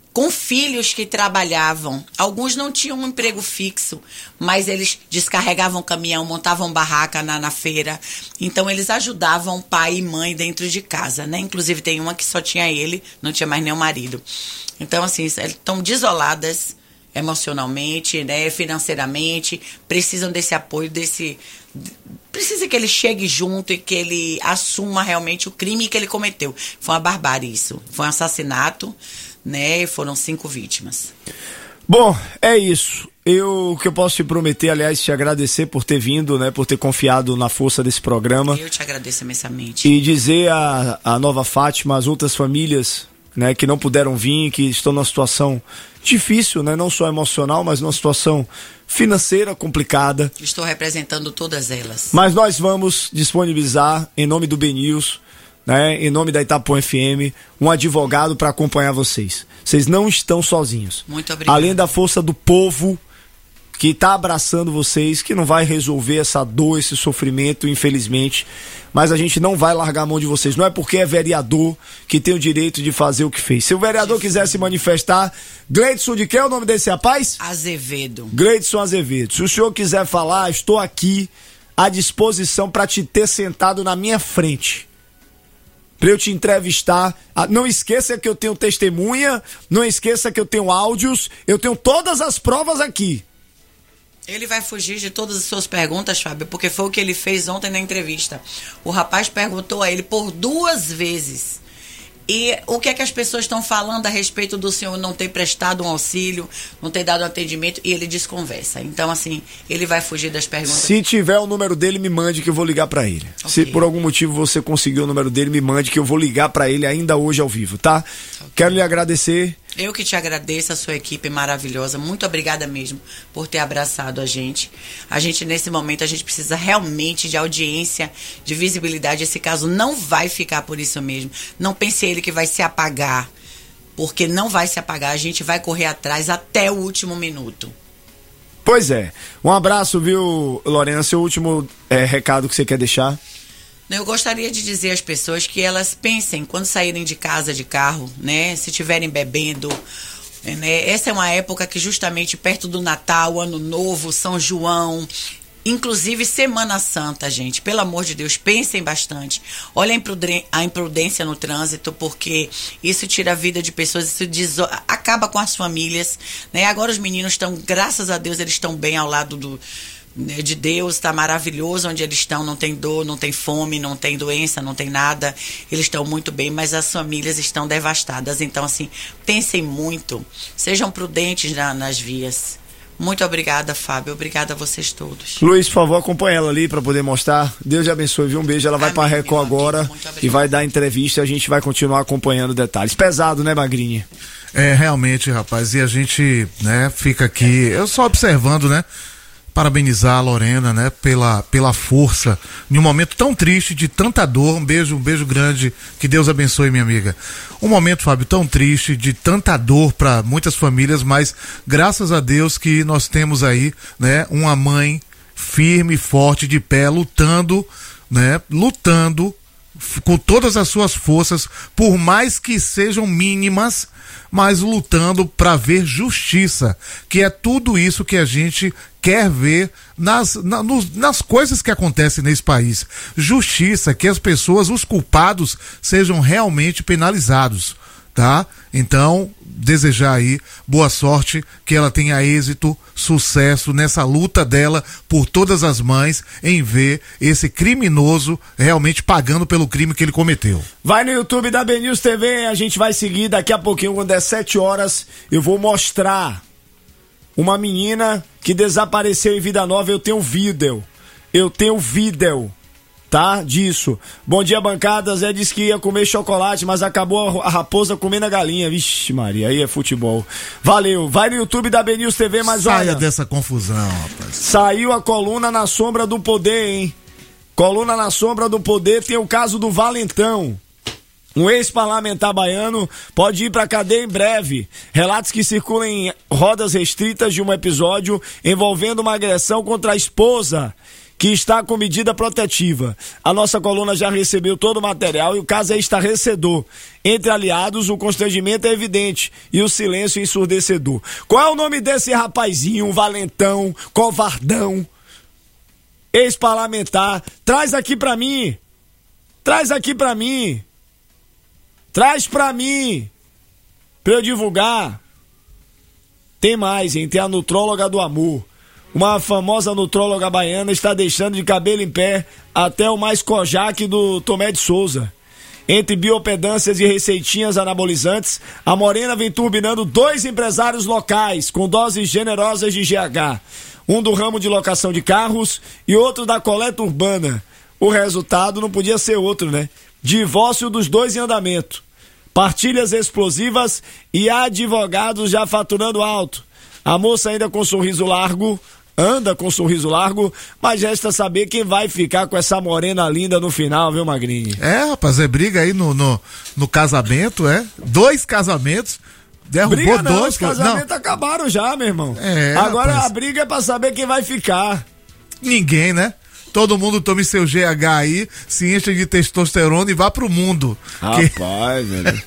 com filhos que trabalhavam. Alguns não tinham um emprego fixo, mas eles descarregavam caminhão, montavam barraca na, na feira. Então, eles ajudavam pai e mãe dentro de casa, né? Inclusive, tem uma que só tinha ele, não tinha mais nenhum marido. Então, assim, estão desoladas emocionalmente, né? Financeiramente, precisam desse apoio, desse... Precisa que ele chegue junto e que ele assuma realmente o crime que ele cometeu. Foi uma barbárie isso. Foi um assassinato, né? Foram cinco vítimas. Bom, é isso. Eu, o que eu posso te prometer, aliás, te agradecer por ter vindo, né? Por ter confiado na força desse programa. Eu te agradeço imensamente. E dizer a, a Nova Fátima, as outras famílias, né? Que não puderam vir, que estão numa situação difícil, né? Não só emocional, mas numa situação financeira complicada. Estou representando todas elas. Mas nós vamos disponibilizar, em nome do B News, né, em nome da Itapuã F M, um advogado para acompanhar vocês. Vocês não estão sozinhos. Muito obrigado. Além da força do povo que está abraçando vocês, que não vai resolver essa dor, esse sofrimento, infelizmente, mas a gente não vai largar a mão de vocês. Não é porque é vereador que tem o direito de fazer o que fez. Se o vereador quiser se manifestar, Gleidson, de que é o nome desse rapaz? Azevedo. Gleidson Azevedo. Se o senhor quiser falar, estou aqui à disposição para te ter sentado na minha frente, para eu te entrevistar. Não esqueça que eu tenho testemunha, não esqueça que eu tenho áudios, eu tenho todas as provas aqui. Ele vai fugir de todas as suas perguntas, Fábio, porque foi o que ele fez ontem na entrevista. O rapaz perguntou a ele por duas vezes. E o que é que as pessoas estão falando a respeito do senhor não ter prestado um auxílio, não ter dado um atendimento, e ele desconversa. Então, assim, ele vai fugir das perguntas. Se tiver o número dele, me mande que eu vou ligar pra ele. Okay. Se por algum motivo você conseguiu o número dele, me mande que eu vou ligar pra ele ainda hoje ao vivo, tá? Okay. Quero lhe agradecer. Eu que te agradeço, a sua equipe maravilhosa. Muito obrigada mesmo por ter abraçado a gente. A gente, nesse momento, a gente precisa realmente de audiência, de visibilidade. Esse caso não vai ficar por isso mesmo. Não pense ele que vai se apagar, porque não vai se apagar. A gente vai correr atrás até o último minuto. Pois é. Um abraço, viu, Lorena? Seu último é, recado que você quer deixar? Eu gostaria de dizer às pessoas que elas pensem, quando saírem de casa de carro, né, se estiverem bebendo, né, essa é uma época que justamente perto do Natal, Ano Novo, São João, inclusive Semana Santa, gente, pelo amor de Deus, pensem bastante. Olhem a imprudência no trânsito, porque isso tira a vida de pessoas, isso deso... acaba com as famílias, né? Agora os meninos estão, graças a Deus, eles estão bem ao lado do... de Deus, está maravilhoso onde eles estão, não tem dor, não tem fome, não tem doença, não tem nada, eles estão muito bem, mas as famílias estão devastadas. Então, assim, pensem muito, sejam prudentes na, nas vias. Muito obrigada, Fábio, obrigada a vocês todos. Luiz, por favor, acompanha ela ali para poder mostrar. Deus te abençoe, viu? Um beijo, ela vai para Record agora e vai dar entrevista, a gente vai continuar acompanhando detalhes. Pesado, né, Magrini? É, realmente, rapaz, e a gente, né, fica aqui, eu só observando, né, parabenizar a Lorena, né, pela, pela força, em um momento tão triste, de tanta dor. Um beijo, um beijo grande, que Deus abençoe, minha amiga. Um momento, Fábio, tão triste, de tanta dor para muitas famílias, mas graças a Deus que nós temos aí, né, uma mãe firme, forte, de pé, lutando, né, lutando com todas as suas forças, por mais que sejam mínimas, mas lutando para ver justiça, que é tudo isso que a gente quer ver nas, na, nos, nas coisas que acontecem nesse país. Justiça, que as pessoas, os culpados, sejam realmente penalizados, tá? Então, desejar aí boa sorte, que ela tenha êxito, sucesso nessa luta dela por todas as mães em ver esse criminoso realmente pagando pelo crime que ele cometeu. Vai no YouTube da B News T V, a gente vai seguir daqui a pouquinho, quando é sete horas, eu vou mostrar uma menina que desapareceu em Vida Nova. Eu tenho vídeo, eu tenho vídeo, tá? Disso. Bom dia, bancada. Zé disse que ia comer chocolate, mas acabou a raposa comendo a galinha. Vixe Maria, aí é futebol. Valeu. Vai no YouTube da B News T V, mas Saia olha... dessa confusão, rapaz. Saiu a coluna Na Sombra do Poder, hein? Coluna Na Sombra do Poder tem o caso do Valentão. Um ex-parlamentar baiano pode ir pra cadeia em breve. Relatos que circulam em rodas restritas de um episódio envolvendo uma agressão contra a esposa que está com medida protetiva. A nossa coluna já recebeu todo o material e o caso é estarrecedor. Entre aliados, o constrangimento é evidente e o silêncio ensurdecedor. Qual é o nome desse rapazinho, valentão, covardão, ex-parlamentar? Traz aqui pra mim. Traz aqui pra mim. Traz pra mim. Pra eu divulgar. Tem mais, hein? Tem a nutróloga do amor. Uma famosa nutróloga baiana está deixando de cabelo em pé até o mais Kojak do Tomé de Souza. Entre biopedâncias e receitinhas anabolizantes, a morena vem turbinando dois empresários locais com doses generosas de G H. Um do ramo de locação de carros e outro da coleta urbana. O resultado não podia ser outro, né? Divórcio dos dois em andamento. Partilhas explosivas e advogados já faturando alto. A moça ainda com sorriso largo, anda com sorriso largo, mas resta saber quem vai ficar com essa morena linda no final, viu, Magrinho? É, rapaz, é briga aí no, no, no casamento, é? Dois casamentos, derrubou briga não, dois. Os casamentos não. acabaram já, meu irmão. É, Agora rapaz. A briga é pra saber quem vai ficar. Ninguém, né? Todo mundo tome seu G H aí, se enche de testosterona e vá pro mundo. Rapaz, que... velho.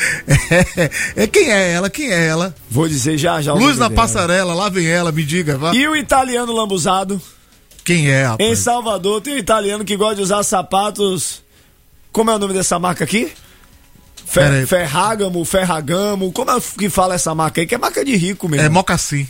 é, é, quem é ela? Quem é ela? Vou dizer já, já. Luz na dela. Passarela, lá vem ela, me diga. Vá. E o italiano lambuzado? Quem é, rapaz? Em Salvador tem um italiano que gosta de usar sapatos... Como é o nome dessa marca aqui? Fer, Ferragamo, Ferragamo, como é que fala essa marca aí? Que é marca de rico mesmo. É mocassim.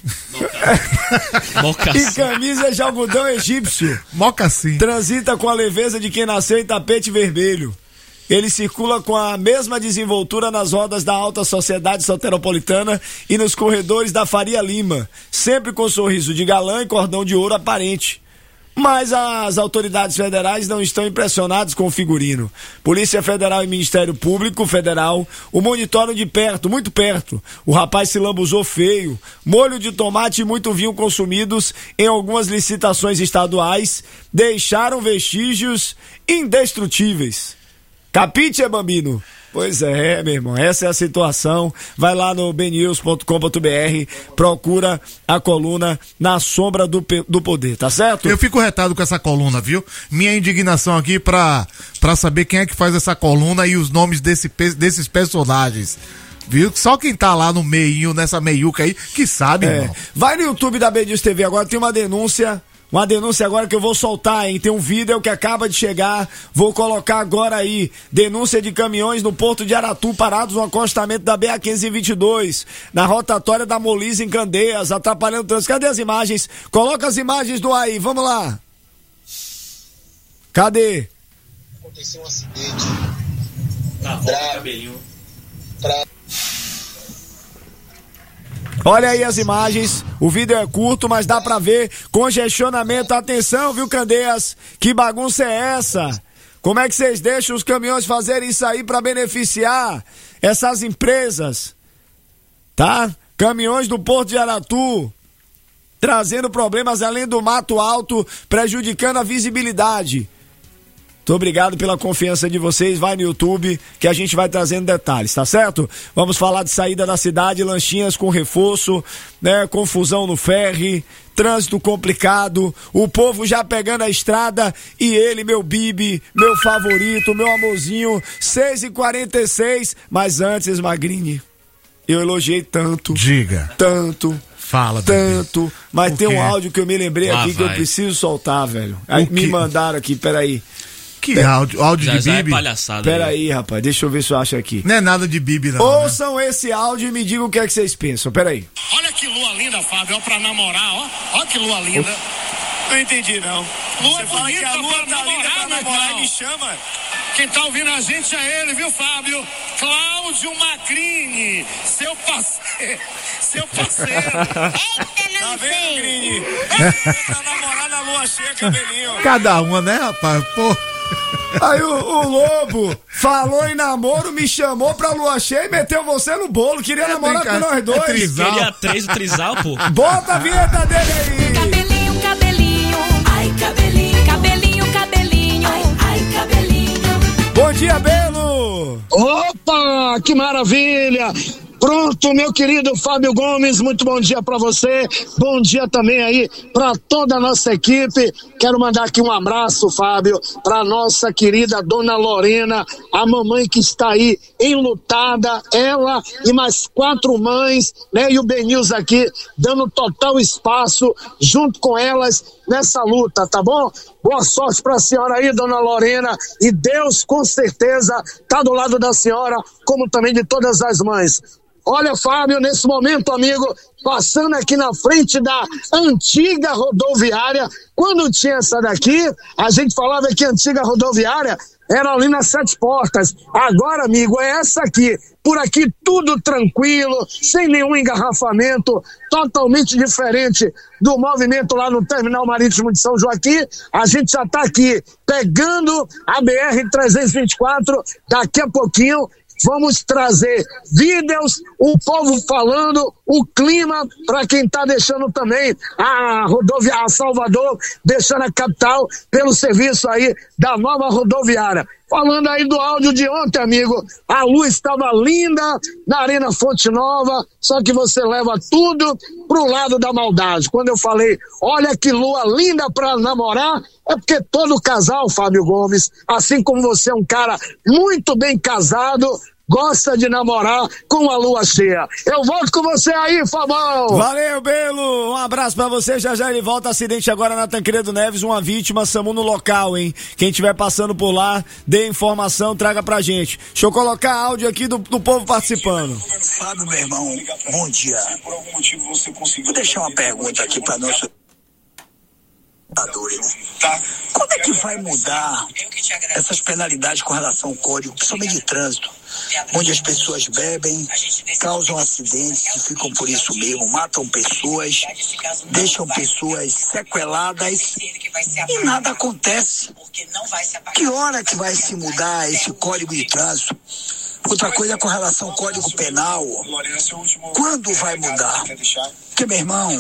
Mocassim. E camisa de algodão egípcio. Mocassim. Transita com a leveza de quem nasceu em tapete vermelho. Ele circula com a mesma desenvoltura nas rodas da alta sociedade soteropolitana e nos corredores da Faria Lima, sempre com sorriso de galã e cordão de ouro aparente. Mas as autoridades federais não estão impressionadas com o figurino. Polícia Federal e Ministério Público Federal o monitoram de perto, muito perto. O rapaz se lambuzou feio. Molho de tomate e muito vinho consumidos em algumas licitações estaduais deixaram vestígios indestrutíveis. Capite, bambino? Pois é, meu irmão, essa é a situação. Vai lá no b news ponto com ponto b r, procura a coluna Na Sombra do, do Poder, tá certo? Eu fico retado com essa coluna, viu? Minha indignação aqui pra, pra saber quem é que faz essa coluna e os nomes desse, desses personagens. Viu? Só quem tá lá no meio, nessa meiuca aí, que sabe, é. irmão. Vai no YouTube da B News T V agora, tem uma denúncia. Uma denúncia agora que eu vou soltar, hein? Tem um vídeo que acaba de chegar, vou colocar agora aí. Denúncia de caminhões no Porto de Aratu parados no acostamento da B A quinhentos e vinte e dois, na rotatória da Molise em Candeias, atrapalhando o trânsito. Cadê as imagens? Coloca as imagens do aí, vamos lá. Cadê? Aconteceu um acidente. Na roda do cabelinho. Pra... Olha aí as imagens, o vídeo é curto, mas dá pra ver congestionamento. Atenção, viu, Candeias? Que bagunça é essa? Como é que vocês deixam os caminhões fazerem isso aí pra beneficiar essas empresas? Tá? Caminhões do Porto de Aratu trazendo problemas além do mato alto, prejudicando a visibilidade. Muito obrigado pela confiança de vocês, vai no YouTube que a gente vai trazendo detalhes, tá certo? Vamos falar de saída da cidade, lanchinhas com reforço, né? Confusão no ferry, trânsito complicado, o povo já pegando a estrada e ele, meu Bibi, meu favorito, meu amorzinho, seis e quarenta e seis, mas antes, Magrini, eu elogiei tanto. Diga. Tanto. Fala, Tanto, bebê. Mas o tem quê? um áudio que eu me lembrei Lá aqui que vai. eu preciso soltar, velho. Aí me mandaram aqui, peraí. Que áudio? Áudio Já, de já é Bibi? palhaçada. Pera aí. aí, rapaz, deixa eu ver se eu acho aqui. Não é nada de Bibi, não. Ouçam esse áudio e me digam o que é que vocês pensam. Pera aí. Olha que lua linda, Fábio, ó, pra namorar, ó. Ó que lua linda. Não entendi, não. Lua Você fala que a lua bonita tá pra linda pra namorar, namorar meu e me irmão. chama. Quem tá ouvindo a gente é ele, viu, Fábio? Cláudio Magrini, seu parceiro. Seu parceiro. Eita, Tá vendo, Grini? Pra namorar na lua cheia, cabelinho. Cada uma, né, rapaz? Pô. Aí o, o Lobo falou em namoro, me chamou pra lua cheia e meteu você no bolo. Queria namorar com nós dois. é trisal. Queria três, o trisal, pô. Bota a vinheta dele aí. Cabelinho, cabelinho, ai cabelinho, cabelinho, cabelinho, ai, ai cabelinho. Bom dia, Belo. Opa, que maravilha! Pronto, meu querido Fábio Gomes, muito bom dia para você, bom dia também aí para toda a nossa equipe. Quero mandar aqui um abraço, Fábio, para nossa querida Dona Lorena, a mamãe que está aí enlutada, ela e mais quatro mães, né, e o Benils aqui dando total espaço junto com elas nessa luta, tá bom? Boa sorte para a senhora aí, Dona Lorena, e Deus com certeza tá do lado da senhora, como também de todas as mães. Olha, Fábio, nesse momento, amigo, passando aqui na frente da antiga rodoviária, quando tinha essa daqui, a gente falava que a antiga rodoviária era ali nas Sete Portas. Agora, amigo, é essa aqui. Por aqui tudo tranquilo, sem nenhum engarrafamento, totalmente diferente do movimento lá no Terminal Marítimo de São Joaquim. A gente já está aqui pegando a B R trezentos e vinte e quatro, daqui a pouquinho vamos trazer vídeos, o povo falando, o clima, para quem está deixando também a rodoviária Salvador, deixando a capital pelo serviço aí da nova rodoviária. Falando aí do áudio de ontem, amigo, a luz estava linda na Arena Fonte Nova, só que você leva tudo pro lado da maldade. Quando eu falei, olha que lua linda para namorar, é porque todo casal, Fábio Gomes, assim como você é um cara muito bem casado, gosta de namorar com a lua cheia. Eu volto com você aí, Fabão. Valeu, Belo. Um abraço pra você. Já já ele volta. Acidente agora na Tancredo Neves. Uma vítima, SAMU no local, hein? Quem estiver passando por lá, dê informação, traga pra gente. Deixa eu colocar áudio aqui do, do povo participando. Fábio, meu irmão, bom dia. Vou deixar uma pergunta aqui pra nosso... Tá doido. Quando é que vai mudar essas penalidades com relação ao código, principalmente de trânsito, onde as pessoas bebem, causam acidentes e ficam por isso mesmo, matam pessoas, deixam pessoas sequeladas e nada acontece? Que hora que vai se mudar esse código de trânsito? Outra coisa é com relação ao Código Penal. Quando vai mudar? Porque, meu irmão,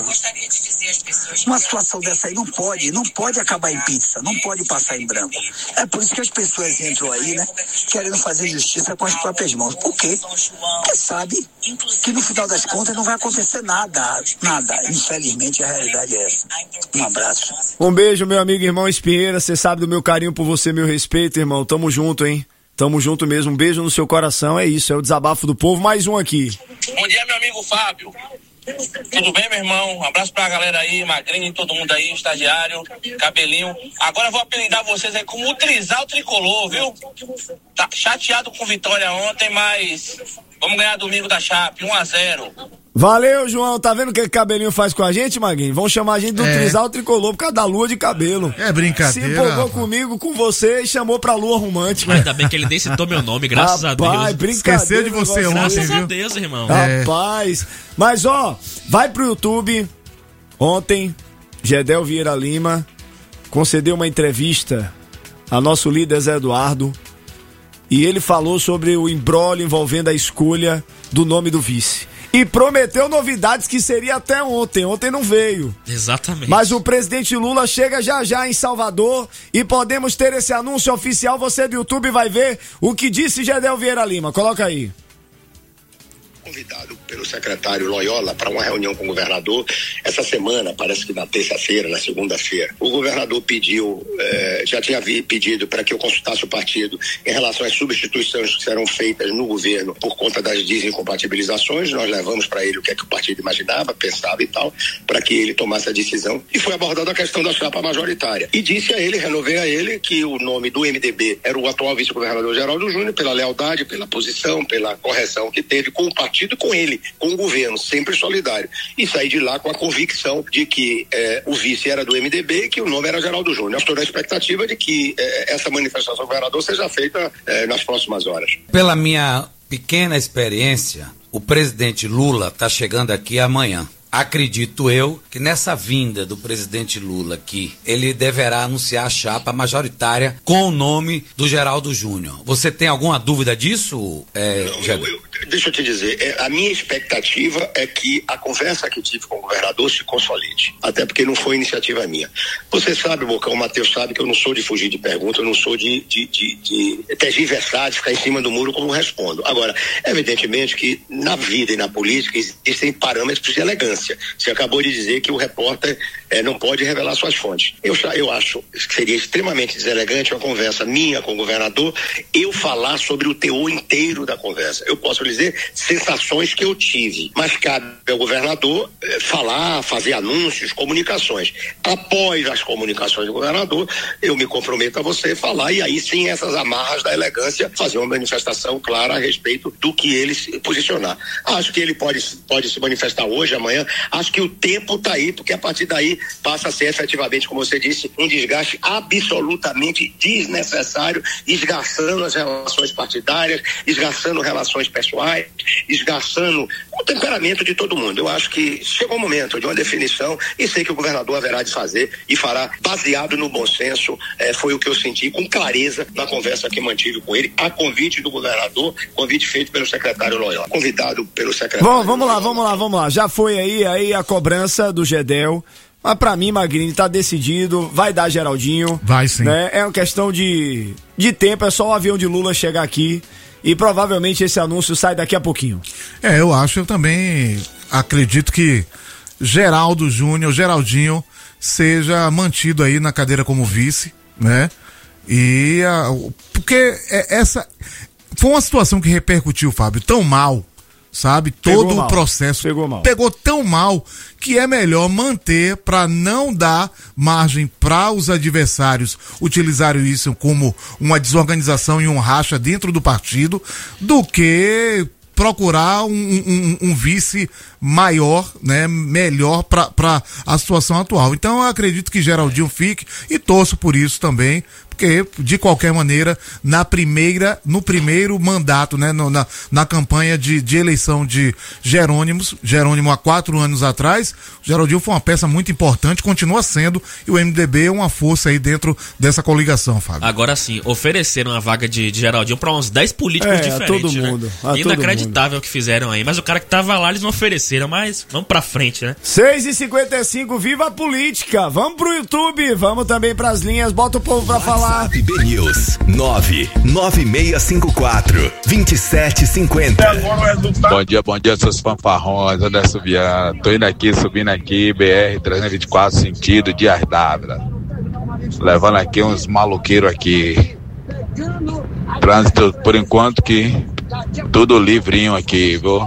uma situação dessa aí não pode, não pode acabar em pizza, não pode passar em branco. É por isso que as pessoas entram aí, né, querendo fazer justiça com as próprias mãos. Por quê? Porque sabe que no final das contas não vai acontecer nada, nada. Infelizmente a realidade é essa. Um abraço. Um beijo, meu amigo irmão Espinheira, você sabe do meu carinho por você, meu respeito, irmão. Tamo junto, hein? Tamo junto mesmo, um beijo no seu coração, é isso, é o desabafo do povo, mais um aqui. Bom dia, meu amigo Fábio. Tudo bem, meu irmão? Um abraço pra galera aí, Magrinho, todo mundo aí, estagiário, Cabelinho. Agora eu vou apelidar vocês aí como o Trisal Tricolor, viu? Tá chateado com vitória ontem, mas vamos ganhar domingo da Chape, um a zero. Valeu, João. Tá vendo o que o Cabelinho faz com a gente, Maguinho? Vão chamar a gente do é. Trisal Tricolor por causa da lua de cabelo. É brincadeira. Se empolgou rapaz. comigo, com você e chamou pra lua romântica. Ainda bem que ele nem citou meu nome, graças rapaz, a Deus. Brincadeira. Esqueceu de você ontem, graças viu? a Deus, irmão. Rapaz. É. Mas, ó, vai pro YouTube. Ontem, Gedel Vieira Lima concedeu uma entrevista a nosso líder Zé Eduardo e ele falou sobre o imbróglio envolvendo a escolha do nome do vice. E prometeu novidades que seria até ontem. Ontem não veio. Exatamente. Mas o presidente Lula chega já já em Salvador e podemos ter esse anúncio oficial. Você do YouTube vai ver o que disse Gedel Vieira Lima. Coloca aí. Convidado pelo secretário Loyola para uma reunião com o governador essa semana, parece que na terça-feira, na segunda-feira. O governador pediu, eh, já tinha pedido para que eu consultasse o partido em relação às substituições que serão feitas no governo por conta das desincompatibilizações. Nós levamos para ele o que é que o partido imaginava, pensava e tal, para que ele tomasse a decisão. E foi abordada a questão da chapa majoritária. E disse a ele, renovei a ele, que o nome do M D B era o atual vice-governador Geraldo Júnior, pela lealdade, pela posição, pela correção que teve com o partido e com ele, com o governo, sempre solidário. E saí de lá com a convicção de que eh, o vice era do M D B e que o nome era Geraldo Júnior. Estou na expectativa de que eh, essa manifestação do governador seja feita eh, nas próximas horas. Pela minha pequena experiência, o presidente Lula está chegando aqui amanhã. acredito eu, que nessa vinda do presidente Lula aqui, ele deverá anunciar a chapa majoritária com o nome do Geraldo Júnior. Você tem alguma dúvida disso, é, Não, eu, eu, deixa eu te dizer, é, a minha expectativa é que a conversa que tive com o governador se consolide, até porque não foi iniciativa minha. Você sabe, Bocão, o Matheus sabe que eu não sou de fugir de pergunta, eu não sou de, de, de, de tergiversar, de ficar em cima do muro como respondo. Agora, evidentemente que na vida e na política existem parâmetros de elegância. Você acabou de dizer que o repórter eh, não pode revelar suas fontes. Eu, eu acho que seria extremamente deselegante uma conversa minha com o governador, eu falar sobre o teor inteiro da conversa. Eu posso dizer sensações que eu tive, mas cabe ao governador eh, falar, fazer anúncios, comunicações. Após as comunicações do governador, eu me comprometo a você falar, e aí sim essas amarras da elegância, fazer uma manifestação clara a respeito do que ele se posicionar. Acho que ele pode, pode se manifestar hoje, amanhã. Acho que o tempo está aí, porque a partir daí passa a ser efetivamente, como você disse, um desgaste absolutamente desnecessário, esgarçando as relações partidárias, esgarçando relações pessoais, esgarçando o temperamento de todo mundo. Eu acho que chegou o momento de uma definição, e sei que o governador haverá de fazer e fará baseado no bom senso. Eh, foi o que eu senti com clareza na conversa que mantive com ele, a convite do governador, convite feito pelo secretário Loyola, convidado pelo secretário. Bom, vamos lá, vamos lá, vamos lá. Já foi aí, aí a cobrança do Gedel. Mas pra mim, Magrini, tá decidido, vai dar Geraldinho. Vai sim. Né? É uma questão de, de tempo, é só o avião de Lula chegar aqui e provavelmente esse anúncio sai daqui a pouquinho. É, eu acho, eu também acredito que Geraldo Júnior, Geraldinho, seja mantido aí na cadeira como vice, né? E a, porque essa foi uma situação que repercutiu, Fábio, tão mal, sabe? Pegou Todo mal. o processo Pegou mal. pegou tão mal que é melhor manter para não dar margem para os adversários utilizarem isso como uma desorganização e um racha dentro do partido, do que procurar um, um, um vice maior, né, melhor para a situação atual. Então eu acredito que Geraldinho fique e torço por isso também, porque de qualquer maneira na primeira, no primeiro mandato, né, no, na, na campanha de, de eleição de Jerônimos, Jerônimo há quatro anos atrás, Geraldinho foi uma peça muito importante, continua sendo, e o M D B é uma força aí dentro dessa coligação, Fábio. Agora sim, ofereceram a vaga de, de Geraldinho para uns dez políticos É, a diferentes, todo né? mundo, a todo Inacreditável o que fizeram aí, mas o cara que tava lá eles não ofereceram, mas vamos pra frente, né? seis e cinquenta e cinco, viva a política! Vamos pro YouTube, vamos também pras linhas, bota o povo pra falar. WhatsApp B News nove nove seis cinco quatro, dois sete cinco zero. Bom dia, bom dia, seus fanfarrões, Anderson Viana. Tô indo aqui, subindo aqui, B R trezentos e vinte e quatro, sentido Dias d'Ávila. Levando aqui uns maloqueiros aqui. Trânsito, por enquanto, que tudo livrinho aqui, viu?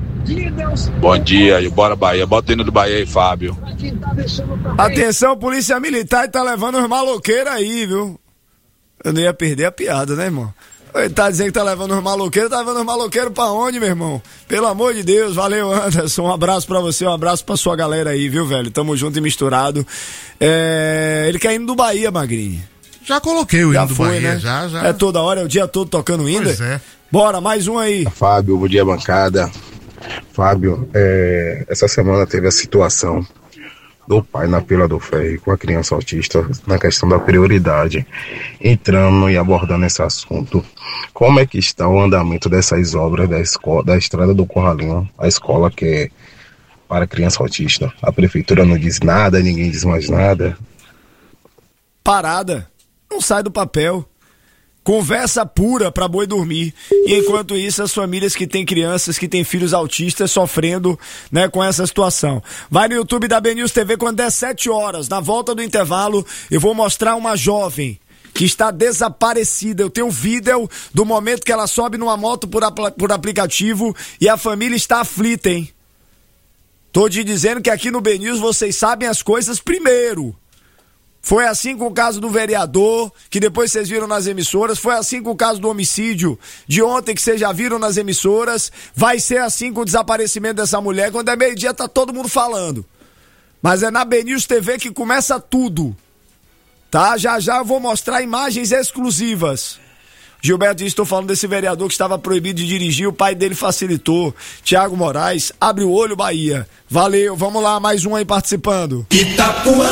Bom dia, e bora Bahia. Bota o hino do Bahia aí, Fábio. Atenção, polícia militar tá levando os maloqueiros aí, viu? Eu não ia perder a piada, né, irmão? Ele tá dizendo que tá levando os maloqueiros, tá levando os maloqueiros pra onde, meu irmão? Pelo amor de Deus, valeu, Anderson, um abraço pra você, um abraço pra sua galera aí, viu, velho? Tamo junto e misturado. É... Ele quer ir do Bahia, Magrini. Já coloquei o Já hino do foi, Bahia, né? já, já. É toda hora, é o dia todo tocando ainda? Pois é. Bora, mais um aí. Fábio, bom dia, bancada. Fábio, é, essa semana teve a situação do pai na Pila do Ferro com a criança autista na questão da prioridade, entrando e abordando esse assunto. Como é que está o andamento dessas obras da, escola, da Estrada do Corralinho, a escola que é para criança autista? A prefeitura não diz nada, ninguém diz mais nada. Parada, não sai do papel. Conversa pura pra boi dormir. E enquanto isso, as famílias que têm crianças, que têm filhos autistas sofrendo, né, com essa situação. Vai no YouTube da B News T V quando der sete horas. Na volta do intervalo, eu vou mostrar uma jovem que está desaparecida. Eu tenho um vídeo do momento que ela sobe numa moto por, apl- por aplicativo e a família está aflita, hein? Tô te dizendo que aqui no B News vocês sabem as coisas primeiro. Foi assim com o caso do vereador, que depois vocês viram nas emissoras. Foi assim com o caso do homicídio de ontem, que vocês já viram nas emissoras. Vai ser assim com o desaparecimento dessa mulher. Quando é meio-dia tá todo mundo falando. Mas é na B News T V que começa tudo. Tá? Já já eu vou mostrar imagens exclusivas. Gilberto diz, estou falando desse vereador que estava proibido de dirigir, o pai dele facilitou. Tiago Moraes, abre o olho, Bahia. Valeu, vamos lá, mais um aí participando. Itapuã.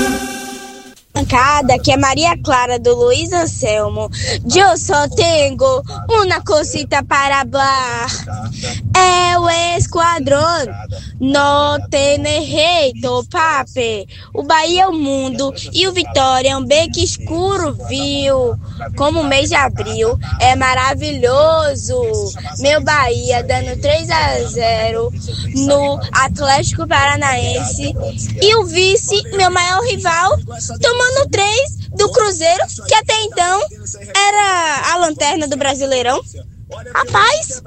Bancada, que é Maria Clara do Luiz Anselmo. Eu só tenho uma cosita para falar. É o esquadrão. Não tem jeito, papi. O Bahia é o mundo e o Vitória é um beco escuro, viu? Como o mês de abril é maravilhoso. Meu Bahia dando três a zero no Atlético Paranaense. E o vice, meu maior rival, tomando três do Cruzeiro, que até então era a lanterna do Brasileirão. Rapaz,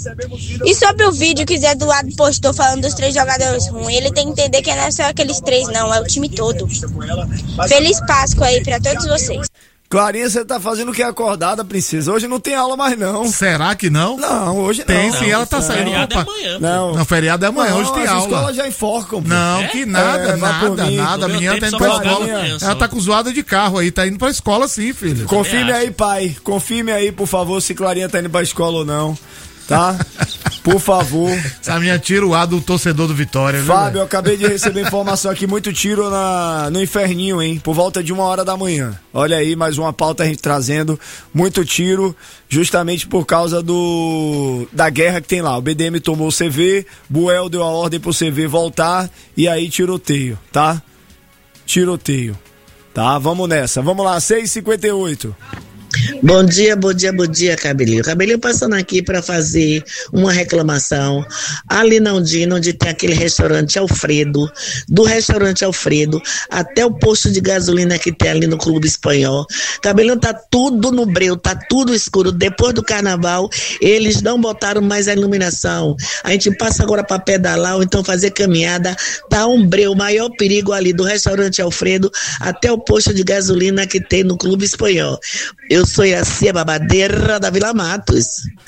e sobre o vídeo que o Zé Eduardo postou falando dos três jogadores ruins, ele tem que entender que não é só aqueles três não, é o time todo. Feliz Páscoa aí pra todos vocês. Clarinha, você tá fazendo o que acordada, princesa? Hoje não tem aula mais, não. Será que não? Não, hoje tem, não. Sim, ela tá saindo. Feriado é amanhã. Não. Não, feriado é amanhã, não, hoje tem as aula. As escolas já enforcam. Pô. Não, é? que nada, é, nada, mim, nada. A menina tá indo pra escola. Amanhã, ela tá com zoada de carro aí, tá indo pra escola sim, filho. Confirme aí, pai. Confirme aí, por favor, se Clarinha tá indo pra escola ou não. Tá? Por favor. Essa minha tiro A do torcedor do Vitória, viu? Fábio, eu acabei de receber informação aqui, muito tiro na, no inferninho, hein? Por volta de uma hora da manhã. Olha aí, mais uma pauta a gente trazendo. Muito tiro, justamente por causa do da guerra que tem lá. O B D M tomou o C V, Buel deu a ordem pro C V voltar e aí tiroteio, tá? Tiroteio. Tá, vamos nessa. Vamos lá, seis e cinquenta e oito. Bom dia, bom dia, bom dia, Cabelinho. Cabelinho passando aqui para fazer uma reclamação ali na Undina, onde tem aquele restaurante Alfredo, do restaurante Alfredo até o posto de gasolina que tem ali no Clube Espanhol. Cabelinho, tá tudo no breu, tá tudo escuro. Depois do carnaval, eles não botaram mais a iluminação. A gente passa agora para pedalar ou então fazer caminhada, tá um breu, o maior perigo ali do restaurante Alfredo até o posto de gasolina que tem no Clube Espanhol. Eu sou Iraci, a babadeira da Vila Matos.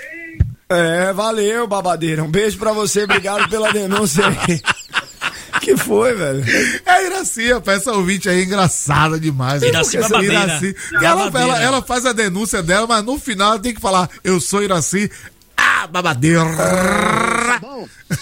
É, valeu, babadeira. Um beijo pra você, obrigado pela denúncia aí. Que foi, velho? É Iraci, rapaz, essa ouvinte aí é engraçada demais. Iraci babadeira. Iraci. Ela, ela, ela faz a denúncia dela, mas no final ela tem que falar, eu sou Iraci, ah, babadeira. Tá bom.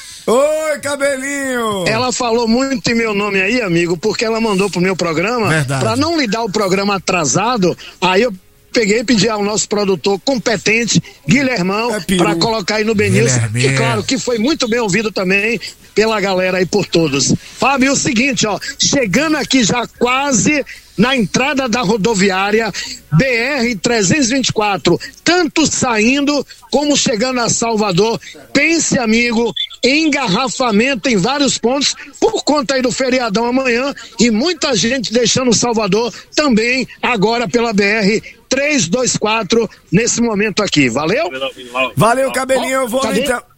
Oi, cabelinho! Ela falou muito em meu nome aí, amigo, porque ela mandou pro meu programa. Verdade. Pra não lhe dar o programa atrasado, aí eu peguei e pedi ao nosso produtor competente, Guilhermão, é para colocar aí no B News, que claro que foi muito bem ouvido também pela galera aí, por todos. Fábio, o seguinte, ó, chegando aqui já quase na entrada da rodoviária B R trezentos e vinte e quatro, tanto saindo como chegando a Salvador. Pense, amigo, em engarrafamento em vários pontos por conta aí do feriadão amanhã e muita gente deixando Salvador também agora pela B R trezentos e vinte e quatro nesse momento aqui. Valeu? Valeu, cabelinho. Eu vou Cadê? então.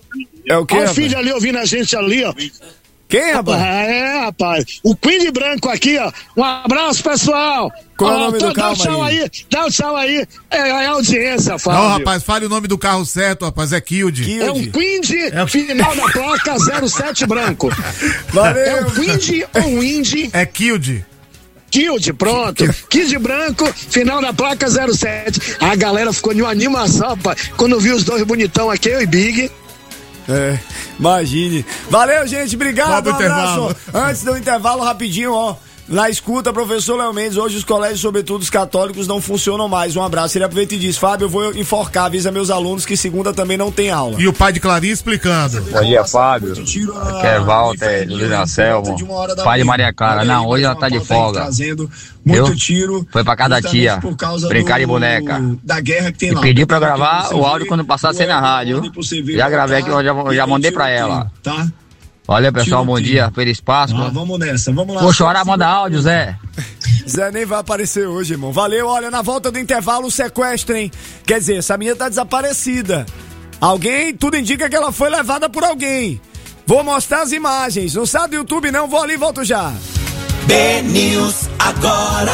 É o quê? Olha o filho ali ouvindo a gente ali, ó. Quem, rapaz? É, rapaz. O Queen de Branco aqui, ó. Um abraço, pessoal. Qual é o Ó, nome tô- do dá carro, um tchau Marinho? aí, dá um tchau aí. É, é a audiência, Fábio. Não, rapaz, fale o nome do carro certo, rapaz, é Kilde. É um Quindy, final da placa zero sete branco. Valeu. É um Quindy ou um Indy? É Kilde. Kilde, pronto. Kilde branco, final da placa zero sete. A galera ficou de uma animação, rapaz, quando viu os dois bonitão aqui, eu e Big. É, imagine. Valeu, gente, obrigado. Vamos Um pro intervalo. abraço. Antes do intervalo, rapidinho, ó. Na escuta, professor Léo Mendes, hoje os colégios, sobretudo os católicos, não funcionam mais. Um abraço. Ele aproveita e diz, Fábio, eu vou enforcar, avisa meus alunos que segunda também não tem aula. E o pai de Clarinha explicando. Bom dia, Fábio. Aqui é Walter, Luiz Anselmo, pai de Maria Clara. Não, hoje ela tá de folga. Viu? Foi pra casa da tia, brincar de boneca. E pedi pra gravar o áudio quando passasse na rádio. Já gravei aqui, eu já, eu já mandei pra ela. Tá? Olha, pessoal, bom dia, feliz Páscoa. Ah, vamos nessa, vamos lá. Vou chorar, manda áudio, Zé. Zé nem vai aparecer hoje, irmão. Valeu, olha, na volta do intervalo, o sequestro, hein? Quer dizer, essa menina tá desaparecida. Alguém, tudo indica que ela foi levada por alguém. Vou mostrar as imagens. Não sabe do YouTube, não? Vou ali e volto já. B News agora.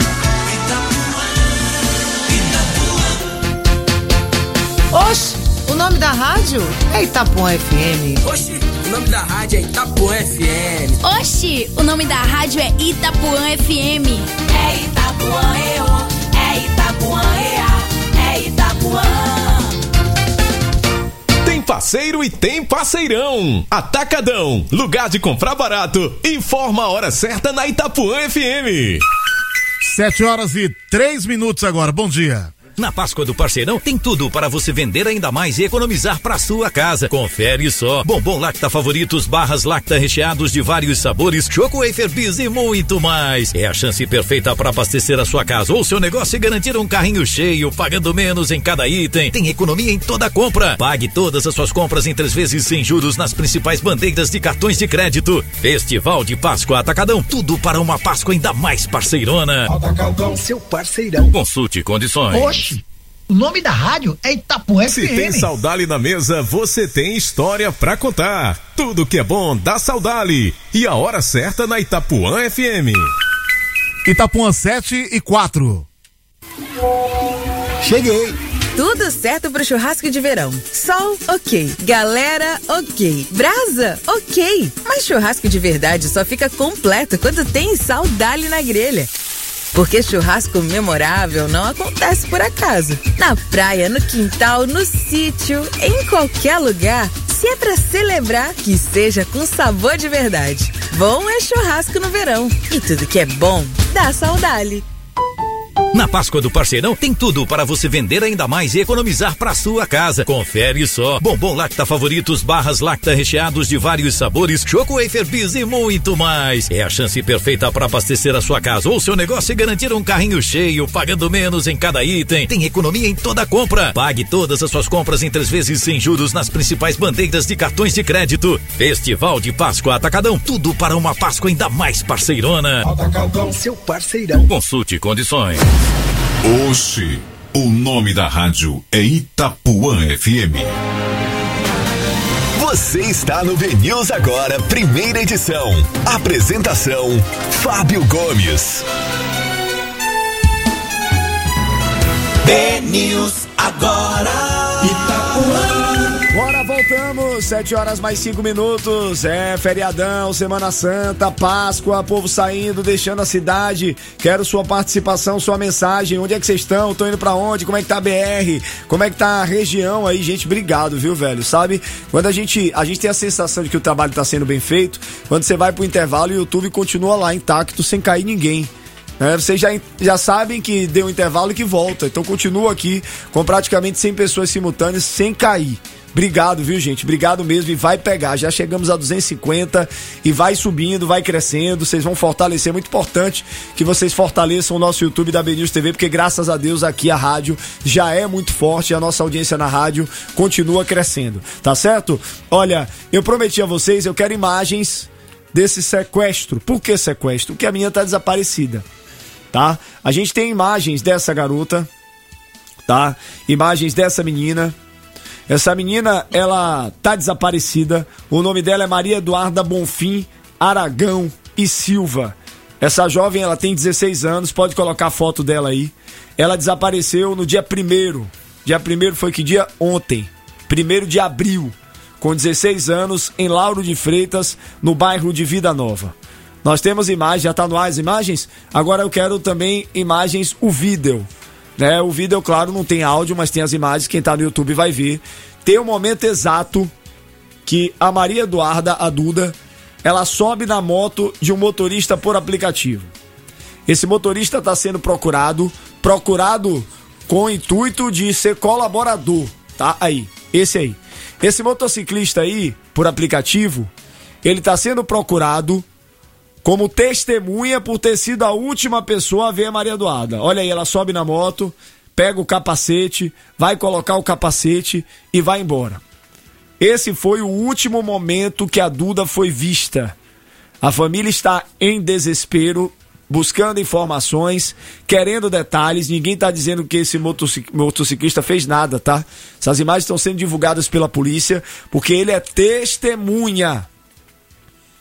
Oxe, o nome da rádio é Itapuã F M. Oxi, o nome da rádio é Itapuã F M. Oxi, o nome da rádio é Itapuã F M. É Itapuã E O, é Itapuã E A, é Itapuã. Tem parceiro e tem parceirão. Atacadão, lugar de comprar barato. Informa a hora certa na Itapuã F M. Sete horas e três minutos agora. Bom dia. Na Páscoa do Parceirão tem tudo para você vender ainda mais e economizar para sua casa. Confere só. Bombom Lacta Favoritos, barras Lacta recheados de vários sabores, Choco Wafer Bis e muito mais. É a chance perfeita para abastecer a sua casa ou seu negócio e garantir um carrinho cheio, pagando menos em cada item. Tem economia em toda compra. Pague todas as suas compras em três vezes sem juros nas principais bandeiras de cartões de crédito. Festival de Páscoa Atacadão. Tudo para uma Páscoa ainda mais parceirona. Atacadão, seu parceirão. Consulte condições. Oxi. O nome da rádio é Itapuã F M. Se tem Saudali na mesa, você tem história pra contar. Tudo que é bom dá Saudali. E a hora certa na Itapuã F M. Itapuã sete e quatro. Cheguei. Tudo certo pro churrasco de verão. Sol, ok. Galera, ok. Brasa, ok. Mas churrasco de verdade só fica completo quando tem Saudali na grelha. Porque churrasco memorável não acontece por acaso. Na praia, no quintal, no sítio, em qualquer lugar, se é pra celebrar, que seja com sabor de verdade. Bom é churrasco no verão. E tudo que é bom, dá Saudali. Na Páscoa do Parceirão tem tudo para você vender ainda mais e economizar para sua casa. Confere só. Bombom Lacta Favoritos, barras Lacta recheados de vários sabores, Choco Wafer Bis e muito mais. É a chance perfeita para abastecer a sua casa ou seu negócio e garantir um carrinho cheio, pagando menos em cada item. Tem economia em toda compra. Pague todas as suas compras em três vezes sem juros nas principais bandeiras de cartões de crédito. Festival de Páscoa Atacadão. Tudo para uma Páscoa ainda mais parceirona. Atacadão, seu parceirão. Consulte condições. Oxi, o nome da rádio é Itapuã F M. Você está no B-News Agora, primeira edição. Apresentação, Fábio Gomes. B-News Agora, Itapuã. Bora, voltamos, sete horas mais cinco minutos, é feriadão, Semana Santa, Páscoa, povo saindo, deixando a cidade, quero sua participação, sua mensagem, onde é que vocês estão, estão indo pra onde, como é que tá a B R, como é que tá a região aí, gente, obrigado, viu, velho, sabe, quando a gente, a gente tem a sensação de que o trabalho tá sendo bem feito, quando você vai pro intervalo, o YouTube continua lá intacto, sem cair ninguém. É, vocês já, já sabem que deu um intervalo e que volta, então continua aqui com praticamente cem pessoas simultâneas sem cair. Obrigado, viu, gente? Obrigado mesmo e vai pegar. Já chegamos a duzentos e cinquenta e vai subindo, vai crescendo. Vocês vão fortalecer. É muito importante que vocês fortaleçam o nosso YouTube da B-News T V, porque graças a Deus aqui a rádio já é muito forte e a nossa audiência na rádio continua crescendo. Tá certo? Olha, eu prometi a vocês, eu quero imagens desse sequestro. Por que sequestro? Porque a minha tá desaparecida, tá? A gente tem imagens dessa garota, tá? Imagens dessa menina. Essa menina, ela tá desaparecida. O nome dela é Maria Eduarda Bonfim Aragão e Silva. Essa jovem, ela tem dezesseis anos, pode colocar a foto dela aí. Ela desapareceu no dia primeiro. Dia primeiro foi que dia? Ontem. primeiro de abril. Com dezesseis anos, em Lauro de Freitas, no bairro de Vida Nova. Nós temos imagens, já tá no ar as imagens? Agora eu quero também imagens, o vídeo. Né, o vídeo, claro, não tem áudio, mas tem as imagens, quem tá no YouTube vai ver. Tem o momento exato que a Maria Eduarda, a Duda, ela sobe na moto de um motorista por aplicativo. Esse motorista tá sendo procurado, procurado com o intuito de ser colaborador, tá? Aí, esse aí. Esse motociclista aí, por aplicativo, ele tá sendo procurado como testemunha por ter sido a última pessoa a ver a Maria Eduarda. Olha aí, ela sobe na moto, pega o capacete, vai colocar o capacete e vai embora. Esse foi o último momento que a Duda foi vista. A família está em desespero, buscando informações, querendo detalhes. Ninguém está dizendo que esse motociclista fez nada, tá? Essas imagens estão sendo divulgadas pela polícia porque ele é testemunha.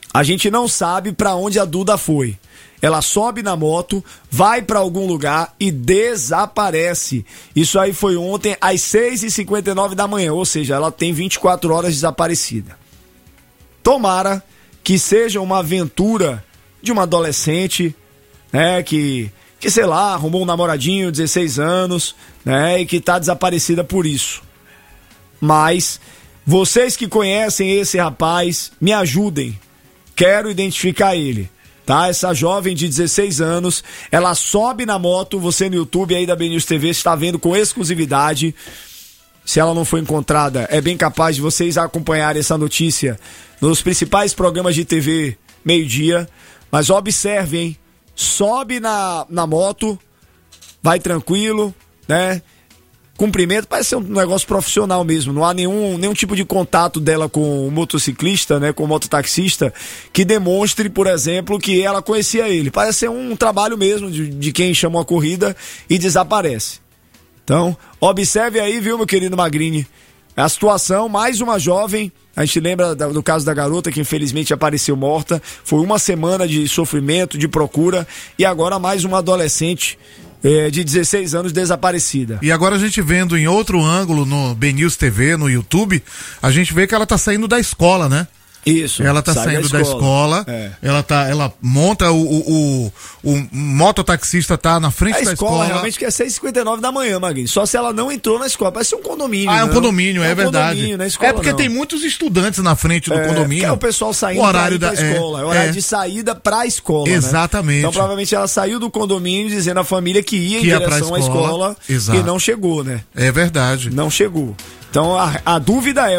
A gente não sabe para onde a Duda foi. Ela sobe na moto, vai para algum lugar e desaparece. Isso aí foi ontem às seis e cinquenta e nove da manhã, ou seja, ela tem vinte e quatro horas desaparecida. Tomara que seja uma aventura de uma adolescente, né, que, que sei lá, arrumou um namoradinho, dezesseis anos, né, e que tá desaparecida por isso. Mas vocês que conhecem esse rapaz, me ajudem. Quero identificar ele. Tá? Essa jovem de dezesseis anos, ela sobe na moto, você no YouTube aí da B News T V está vendo com exclusividade. Se ela não foi encontrada, é bem capaz de vocês acompanharem essa notícia nos principais programas de T V meio-dia. Mas observem, hein? Sobe na, na moto, vai tranquilo, né? Cumprimento, parece ser um negócio profissional mesmo, não há nenhum, nenhum tipo de contato dela com o motociclista, né, com o mototaxista, que demonstre, por exemplo, que ela conhecia ele. Parece ser um trabalho mesmo de, de quem chamou a corrida e desaparece. Então, observe aí, viu, meu querido Magrini, a situação, mais uma jovem, a gente lembra do caso da garota que infelizmente apareceu morta, foi uma semana de sofrimento, de procura, e agora mais uma adolescente É, de dezesseis anos desaparecida. E agora a gente vendo em outro ângulo no B News T V, no YouTube, a gente vê que ela tá saindo da escola, né? Isso. Ela tá saindo da escola, da escola é. ela, tá, ela monta, o, o, o, o mototaxista tá na frente a da escola. A escola realmente que é seis e cinquenta e nove da manhã, Magui. Só se ela não entrou na escola. Parece ser um condomínio. Ah, é um não. condomínio, é, é um verdade. Condomínio, não é, escola, é porque não. tem muitos estudantes na frente do é, condomínio. É o pessoal saindo o horário pra da pra escola. É, é horário é. de saída pra escola. Exatamente. Né? Então provavelmente ela saiu do condomínio dizendo à família que ia que em ia direção à escola, escola e não chegou, né? É verdade. Não chegou. Então a, a dúvida é,